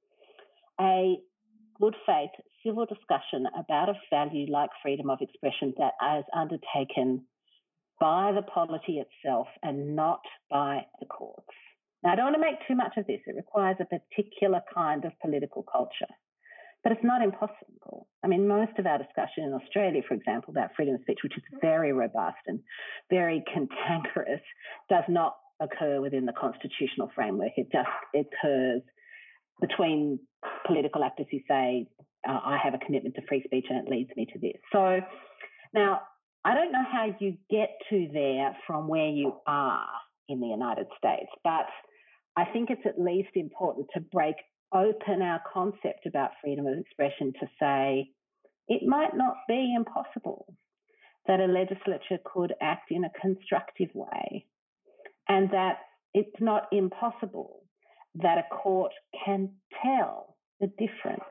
a good faith civil discussion about a value like freedom of expression that is undertaken by the polity itself and not by the courts. Now, I don't want to make too much of this. It requires a particular kind of political culture, but it's not impossible. I mean, most of our discussion in Australia, for example, about freedom of speech, which is very robust and very cantankerous, does not occur within the constitutional framework. It just occurs between political actors who say, I have a commitment to free speech and it leads me to this. So now, I don't know how you get to there from where you are in the United States, but I think it's at least important to break open our concept about freedom of expression to say it might not be impossible that a legislature could act in a constructive way, and that it's not impossible that a court can tell the difference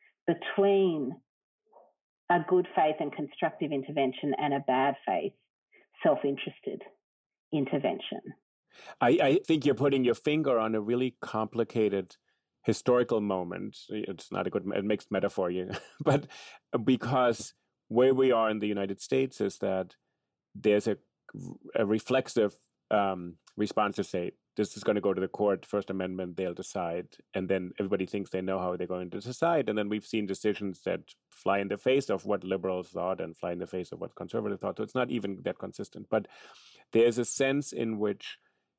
between a good faith and constructive intervention and a bad faith, self-interested intervention. I think you're putting your finger on a really complicated historical moment. It's not a good, it makes metaphor, but because where we are in the United States is that there's a reflexive response to say, this is going to go to the court, First Amendment, they'll decide. And then everybody thinks they know how they're going to decide. And then we've seen decisions that fly in the face of what liberals thought and fly in the face of what conservatives thought. So it's not even that consistent. But there's a sense in which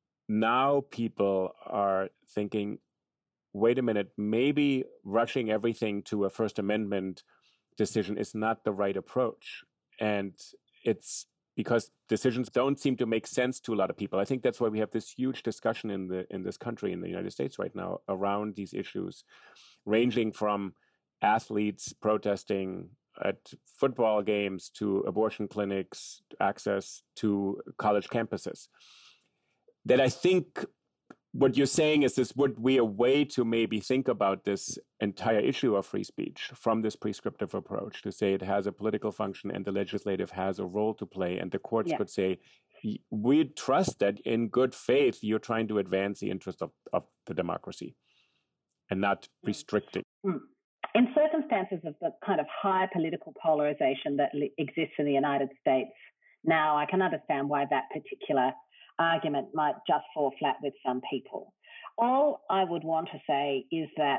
now people are thinking, wait a minute, maybe rushing everything to a First Amendment decision is not the right approach. And it's because decisions don't seem to make sense to a lot of people. I think that's why we have this huge discussion in this country, in the United States right now, around these issues, ranging from athletes protesting at football games to abortion clinics, access to college campuses. That I think what you're saying is this would be a way to maybe think about this entire issue of free speech from this prescriptive approach, to say it has a political function and the legislative has a role to play. And the courts could say, we trust that in good faith, you're trying to advance the interest of the democracy and not restricting. In circumstances of the kind of high political polarization that exists in the United States now, I can understand why that particular argument might just fall flat with some people. All I would want to say is that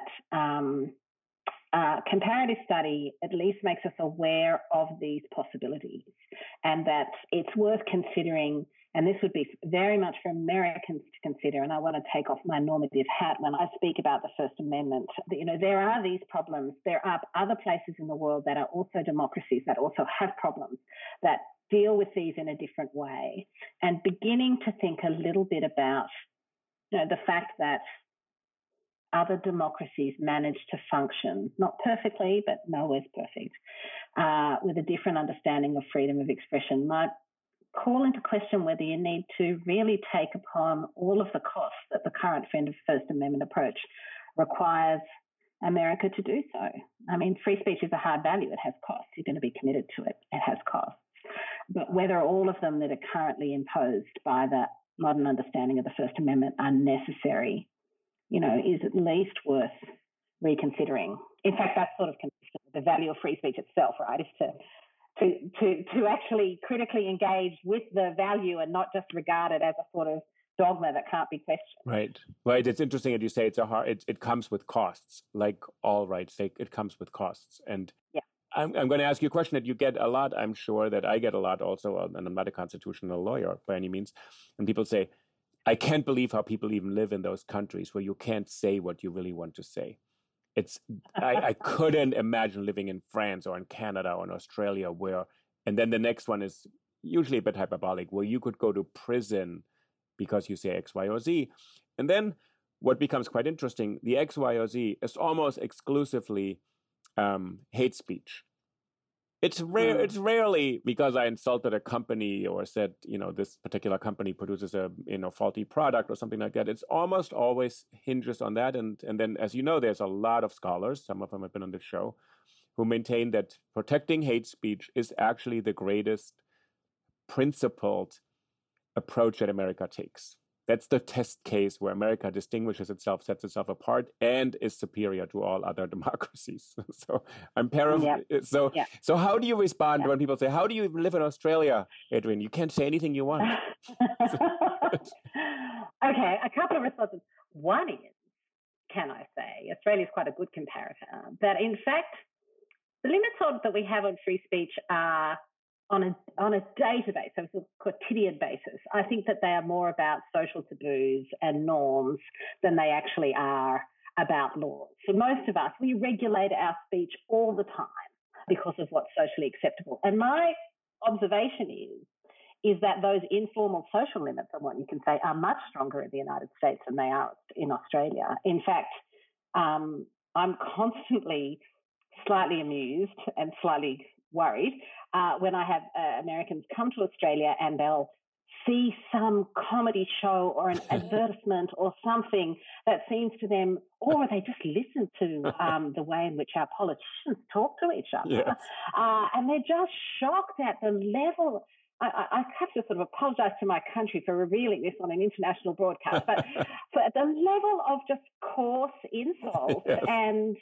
comparative study at least makes us aware of these possibilities, and that it's worth considering, and this would be very much for Americans to consider, and I want to take off my normative hat when I speak about the First Amendment. You know, there are these problems. There are other places in the world that are also democracies that also have problems that deal with these in a different way, and beginning to think a little bit about, you know, the fact that other democracies manage to function, not perfectly, but nowhere's perfect, with a different understanding of freedom of expression might call into question whether you need to really take upon all of the costs that the current First Amendment approach requires America to do so. I mean, free speech is a hard value. It has costs. You're going to be committed to it. It has costs. But whether all of them that are currently imposed by the modern understanding of the First Amendment are necessary, you know, is at least worth reconsidering. In fact, that's sort of consistent with the value of free speech itself, right? Is to actually critically engage with the value and not just regard it as a sort of dogma that can't be questioned. Right. It's interesting that you say it comes with costs, like all rights. It comes with costs. And I'm going to ask you a question that you get a lot. I'm sure that I get a lot also, and I'm not a constitutional lawyer by any means. And people say, I can't believe how people even live in those countries where you can't say what you really want to say. I couldn't imagine living in France or in Canada or in Australia and then the next one is usually a bit hyperbolic, where you could go to prison because you say X, Y, or Z. And then what becomes quite interesting, the X, Y, or Z is almost exclusively hate speech. It's rare. It's rarely because I insulted a company or said, this particular company produces a, faulty product or something like that. It's almost always hinges on that. And then, as you know, there's a lot of scholars, some of them have been on the show, who maintain that protecting hate speech is actually the greatest principled approach that America takes. That's the test case where America distinguishes itself, sets itself apart, and is superior to all other democracies. So I'm paraphrasing. Yeah. So how do you respond when people say, "How do you live in Australia, Adrienne? You can't say anything you want." Okay, a couple of responses. One is, can I say, Australia is quite a good comparator. That in fact, the limits that we have on free speech are on a day-to-day, so it's a quotidian basis. I think that they are more about social taboos and norms than they actually are about laws. For most of us, we regulate our speech all the time because of what's socially acceptable. And my observation is that those informal social limits on what you can say are much stronger in the United States than they are in Australia. In fact, I'm constantly slightly amused and slightly worried when I have Americans come to Australia and they'll see some comedy show or an advertisement or something that seems to them, or they just listen to the way in which our politicians talk to each other. Yes. And they're just shocked at the level. I have to sort of apologize to my country for revealing this on an international broadcast, but at the level of just coarse insult and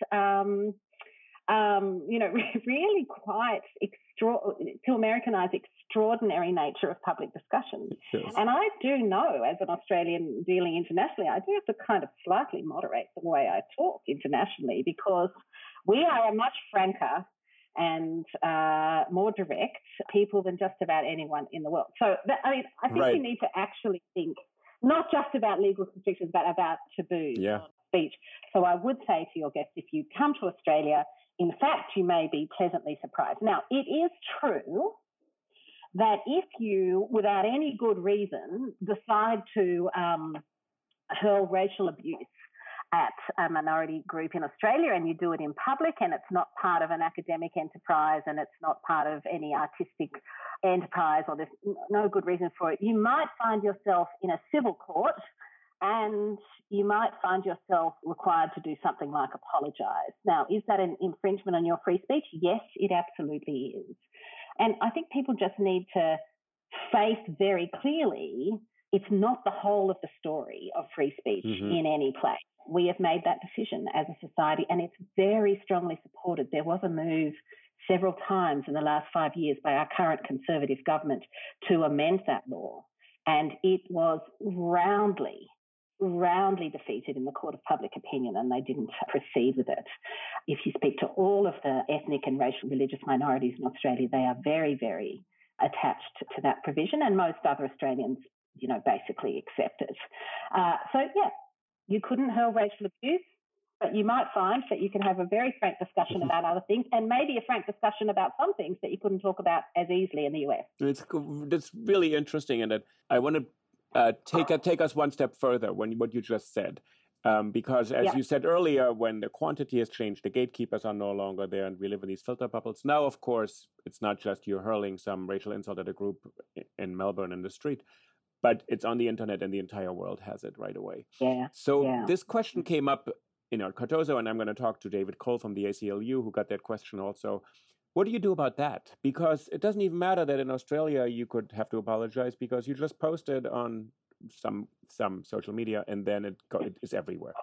really quite to Americanize extraordinary nature of public discussions. Yes. And I do know, as an Australian dealing internationally, I do have to kind of slightly moderate the way I talk internationally because we are a much franker and more direct people than just about anyone in the world. So, I think you need to actually think not just about legal restrictions, but about taboos on speech. So I would say to your guests, if you come to Australia, in fact, you may be pleasantly surprised. Now, it is true that if you, without any good reason, decide to hurl racial abuse at a minority group in Australia and you do it in public and it's not part of an academic enterprise and it's not part of any artistic enterprise or there's no good reason for it, you might find yourself in a civil court and you might find yourself required to do something like apologise. Now, is that an infringement on your free speech? Yes, it absolutely is. And I think people just need to face very clearly it's not the whole of the story of free speech in any place. We have made that decision as a society and it's very strongly supported. There was a move several times in the last 5 years by our current Conservative government to amend that law, and it was roundly defeated in the court of public opinion and they didn't proceed with it. If you speak to all of the ethnic and racial religious minorities in Australia, they are very, very attached to that provision and most other Australians, basically accept it. You couldn't hurl racial abuse, but you might find that you can have a very frank discussion about other things and maybe a frank discussion about some things that you couldn't talk about as easily in the US. It's really interesting, and I want to take us one step further when what you just said, because as you said earlier, when the quantity has changed, the gatekeepers are no longer there, and we live in these filter bubbles. Now, of course, it's not just you hurling some racial insult at a group in Melbourne in the street, but it's on the internet and the entire world has it right away. This question came up in Cardozo, and I'm going to talk to David Cole from the ACLU, who got that question also. What do you do about that? Because it doesn't even matter that in Australia you could have to apologize because you just posted on some social media and then it is everywhere.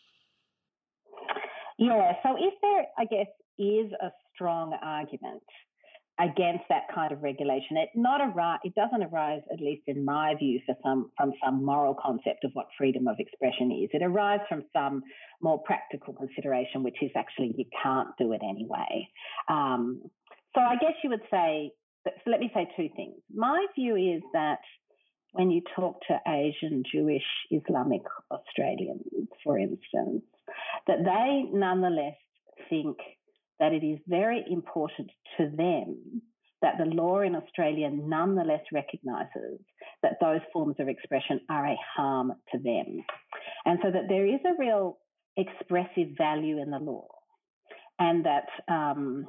Yeah, so if there, I guess, is a strong argument against that kind of regulation, it doesn't arise, at least in my view, from some moral concept of what freedom of expression is. It arises from some more practical consideration, which is actually you can't do it anyway. So I guess you would say, so let me say two things. My view is that when you talk to Asian, Jewish, Islamic Australians, for instance, that they nonetheless think that it is very important to them that the law in Australia nonetheless recognises that those forms of expression are a harm to them. And so that there is a real expressive value in the law, and that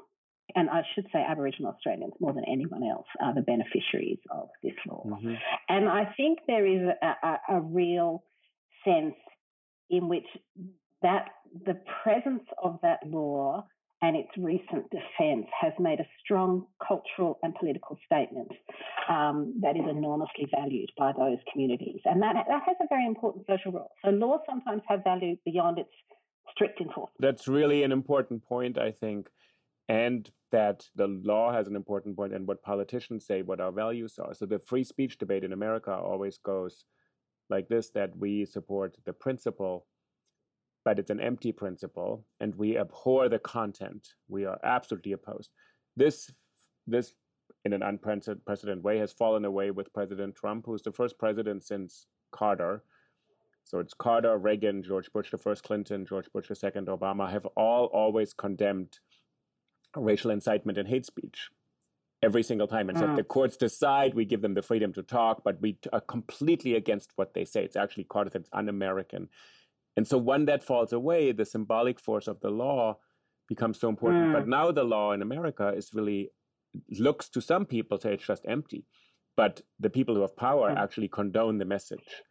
and I should say Aboriginal Australians more than anyone else, are the beneficiaries of this law. Mm-hmm. And I think there is a real sense in which that the presence of that law and its recent defence has made a strong cultural and political statement that is enormously valued by those communities. And that has a very important social role. So laws sometimes have value beyond its strict enforcement. That's really an important point, I think, and that the law has an important point and what politicians say, what our values are. So the free speech debate in America always goes like this, that we support the principle, but it's an empty principle, and we abhor the content. We are absolutely opposed. This, in an unprecedented way, has fallen away with President Trump, who's the first president since Carter. So it's Carter, Reagan, George Bush the first, Clinton, George Bush the second, Obama, have all always condemned racial incitement and hate speech every single time, and said the courts decide, we give them the freedom to talk, but we are completely against what they say. It's actually Carter said it's un-American. And so when that falls away, the symbolic force of the law becomes so important. But now the law in America is really, looks to some people say it's just empty, but the people who have power actually condone the message.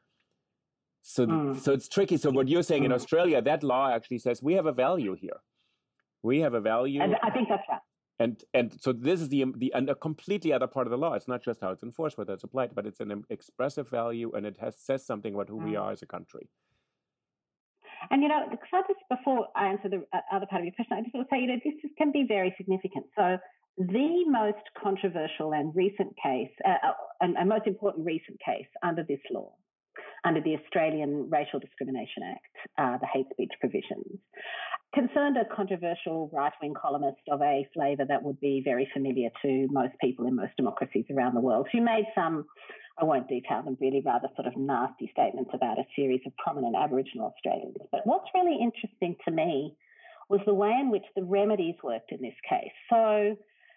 So it's tricky. So what you're saying in Australia, that law actually says we have a value here. We have a value. And I think that's right. And so this is a completely other part of the law. It's not just how it's enforced, whether it's applied, but it's an expressive value, and it says something about who we are as a country. And, before I answer the other part of your question, I just want to say, this can be very significant. So the most controversial and recent case, and most important recent case under this law, under the Australian Racial Discrimination Act, the hate speech provisions, concerned a controversial right-wing columnist of a flavour that would be very familiar to most people in most democracies around the world, who made some, I won't detail them, really rather sort of nasty statements about a series of prominent Aboriginal Australians. But what's really interesting to me was the way in which the remedies worked in this case. So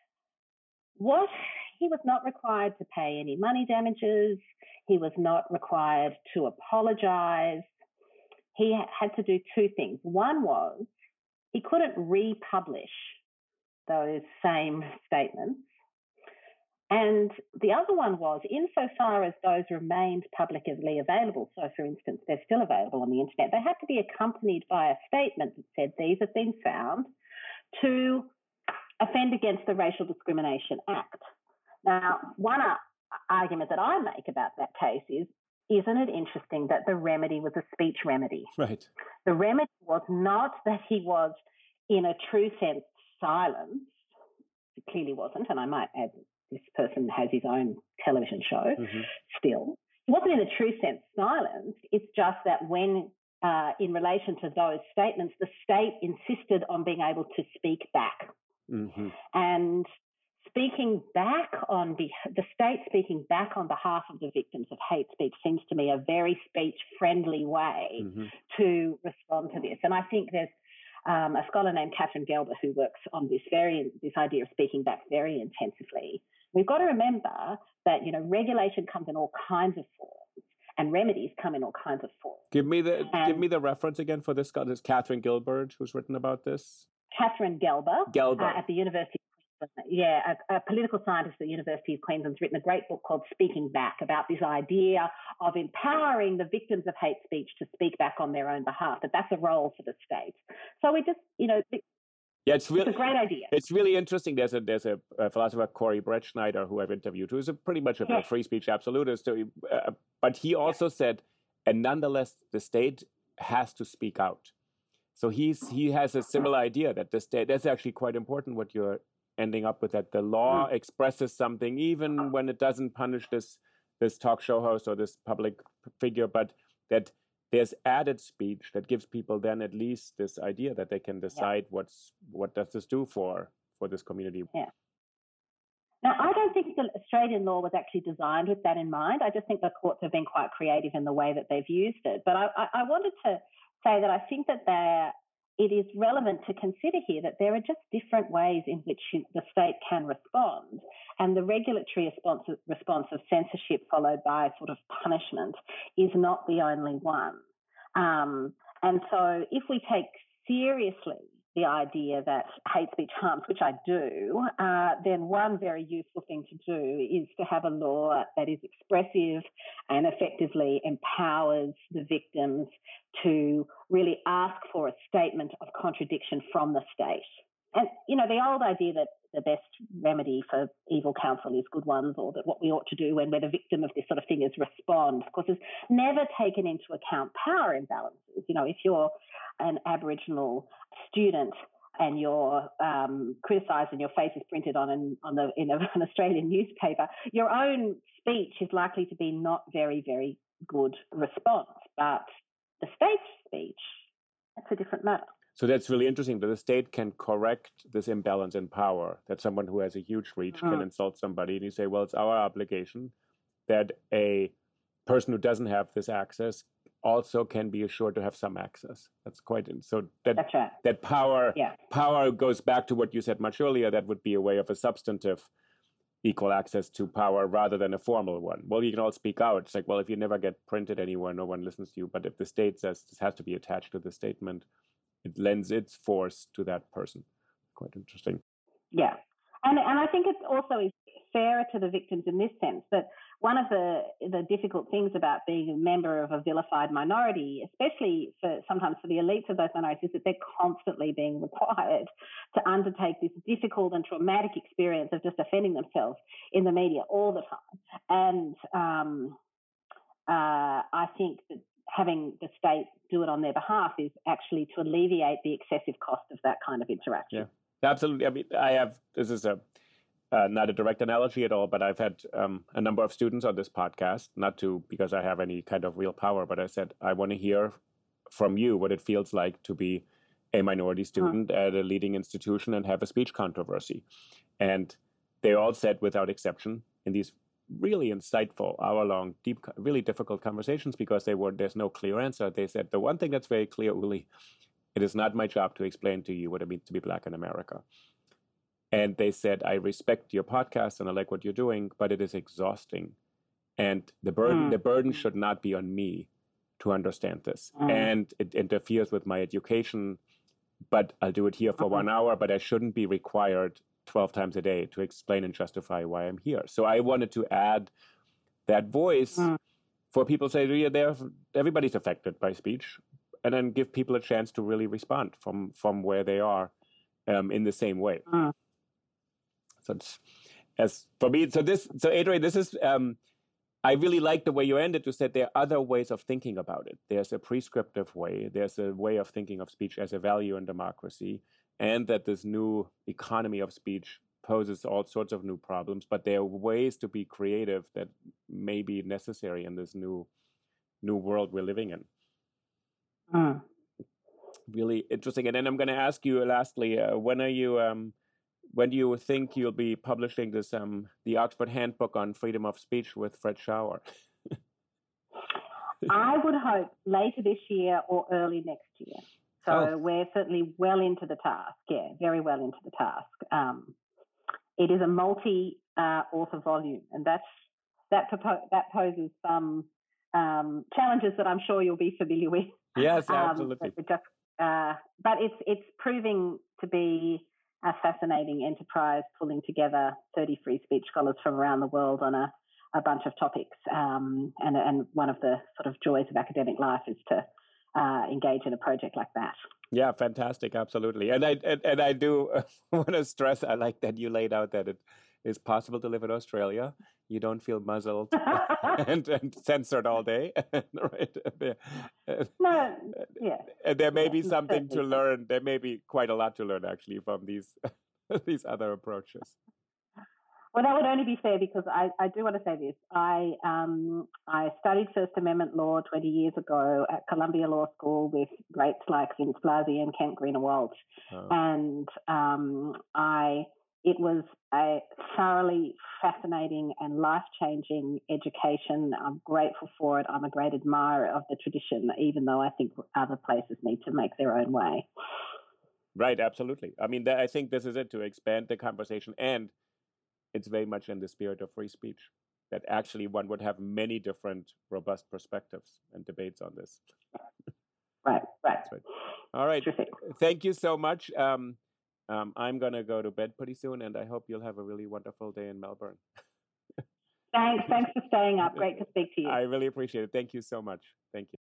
he was not required to pay any money damages. He was not required to apologise. He had to do two things. One was he couldn't republish those same statements. And the other one was, insofar as those remained publicly available, so for instance, they're still available on the internet, they had to be accompanied by a statement that said these have been found to offend against the Racial Discrimination Act. Now, one argument that I make about that case is, isn't it interesting that the remedy was a speech remedy? Right. The remedy was not that he was, in a true sense, silenced. It clearly wasn't, and I might add this person has his own television show still. It wasn't in a true sense silenced. It's just that when, in relation to those statements, the state insisted on being able to speak back. And speaking back the state speaking back on behalf of the victims of hate speech seems to me a very speech-friendly way to respond to this. And I think there's a scholar named Catherine Gelber who works on this idea of speaking back very intensively. We've got to remember that, regulation comes in all kinds of forms and remedies come in all kinds of forms. Give me the reference again for this scholar. It's Catherine Gilbert who's written about this. Catherine Gelber. At the University of Queensland. Yeah, a political scientist at the University of Queensland has written a great book called Speaking Back, about this idea of empowering the victims of hate speech to speak back on their own behalf, that's a role for the state. So we just, it's a great idea. It's really interesting. There's a philosopher, Corey Brettschneider, who I've interviewed, who is pretty much a free speech absolutist. But he also said, and nonetheless, the state has to speak out. So he has a similar idea that the state, that's actually quite important what you're ending up with, that the law expresses something, even when it doesn't punish this talk show host or this public figure, but that there's added speech that gives people then at least this idea that they can decide what does this do for this community. Yeah. Now, I don't think the Australian law was actually designed with that in mind. I just think the courts have been quite creative in the way that they've used it. But I wanted to say that I think that it is relevant to consider here that there are just different ways in which the state can respond. And the regulatory response of censorship followed by sort of punishment is not the only one. And so if we take seriously the idea that hate speech harms, which I do, then one very useful thing to do is to have a law that is expressive and effectively empowers the victims to really ask for a statement of contradiction from the state. And, the old idea that the best remedy for evil counsel is good ones, or that what we ought to do when we're the victim of this sort of thing is respond, of course, is never taken into account power imbalances. If you're an Aboriginal student and you're criticised and your face is printed in an Australian newspaper, your own speech is likely to be not very, very good response. But the state's speech, that's a different matter. So that's really interesting that the state can correct this imbalance in power, that someone who has a huge reach can insult somebody, and you say, well, it's our obligation that a person who doesn't have this access also can be assured to have some access. That's that's right. That power goes back to what you said much earlier. That would be a way of a substantive equal access to power rather than a formal one. Well, you can all speak out. It's like, well, if you never get printed anywhere, no one listens to you. But if the state says this has to be attached to the statement, it lends its force to that person. Quite interesting. Yeah. And I think it also is fairer to the victims in this sense that one of the difficult things about being a member of a vilified minority, especially sometimes for the elites of those minorities, is that they're constantly being required to undertake this difficult and traumatic experience of just defending themselves in the media all the time. And I think that having the state do it on their behalf is actually to alleviate the excessive cost of that kind of interaction. Yeah, absolutely. I mean, this is not a direct analogy at all, but I've had a number of students on this podcast, because I have any kind of real power, but I said, I want to hear from you what it feels like to be a minority student at a leading institution and have a speech controversy. And they all said, without exception, in these really insightful, hour-long, deep, really difficult conversations, because there's no clear answer. They said, the one thing that's very clear, Uli, it is not my job to explain to you what it means to be Black in America. And they said, I respect your podcast and I like what you're doing, but it is exhausting. And the burden should not be on me to understand this. And it interferes with my education, but I'll do it here for 1 hour, but I shouldn't be required 12 times a day to explain and justify why I'm here. So I wanted to add that voice for people to say, yeah, everybody's affected by speech, and then give people a chance to really respond from where they are in the same way. So Adrian, this is, I really like the way you ended to say there are other ways of thinking about it. There's a prescriptive way. There's a way of thinking of speech as a value in democracy, and that this new economy of speech poses all sorts of new problems, but there are ways to be creative that may be necessary in this new world we're living in. Really interesting. And then I'm going to ask you lastly, when do you think you'll be publishing this, the Oxford Handbook on Freedom of Speech with Fred Schauer? I would hope later this year or early next year. So we're certainly well into the task. Yeah, very well into the task. It is a multi-author volume, and that poses some challenges that I'm sure you'll be familiar with. Yes, absolutely. But it's proving to be a fascinating enterprise, pulling together 30 free speech scholars from around the world on a bunch of topics. And one of the sort of joys of academic life is to engage in a project like that. Yeah, fantastic, absolutely. And I do want to stress, I like that you laid out that it is possible to live in Australia. You don't feel muzzled and censored all day, right? No, yeah. And there may be something to learn. There may be quite a lot to learn, actually, from these other approaches. Well, that would only be fair because I do want to say this. I studied First Amendment law 20 years ago at Columbia Law School with greats like Vince Blasi and Kent Greener-Walsh. And it was a thoroughly fascinating and life-changing education. I'm grateful for it. I'm a great admirer of the tradition, even though I think other places need to make their own way. Right, absolutely. I mean, I think this is it, to expand the conversation, and it's very much in the spirit of free speech, that actually one would have many different robust perspectives and debates on this. Right. That's right. All right. Terrific. Thank you so much. I'm going to go to bed pretty soon, and I hope you'll have a really wonderful day in Melbourne. Thanks for staying up. Great to speak to you. I really appreciate it. Thank you so much. Thank you.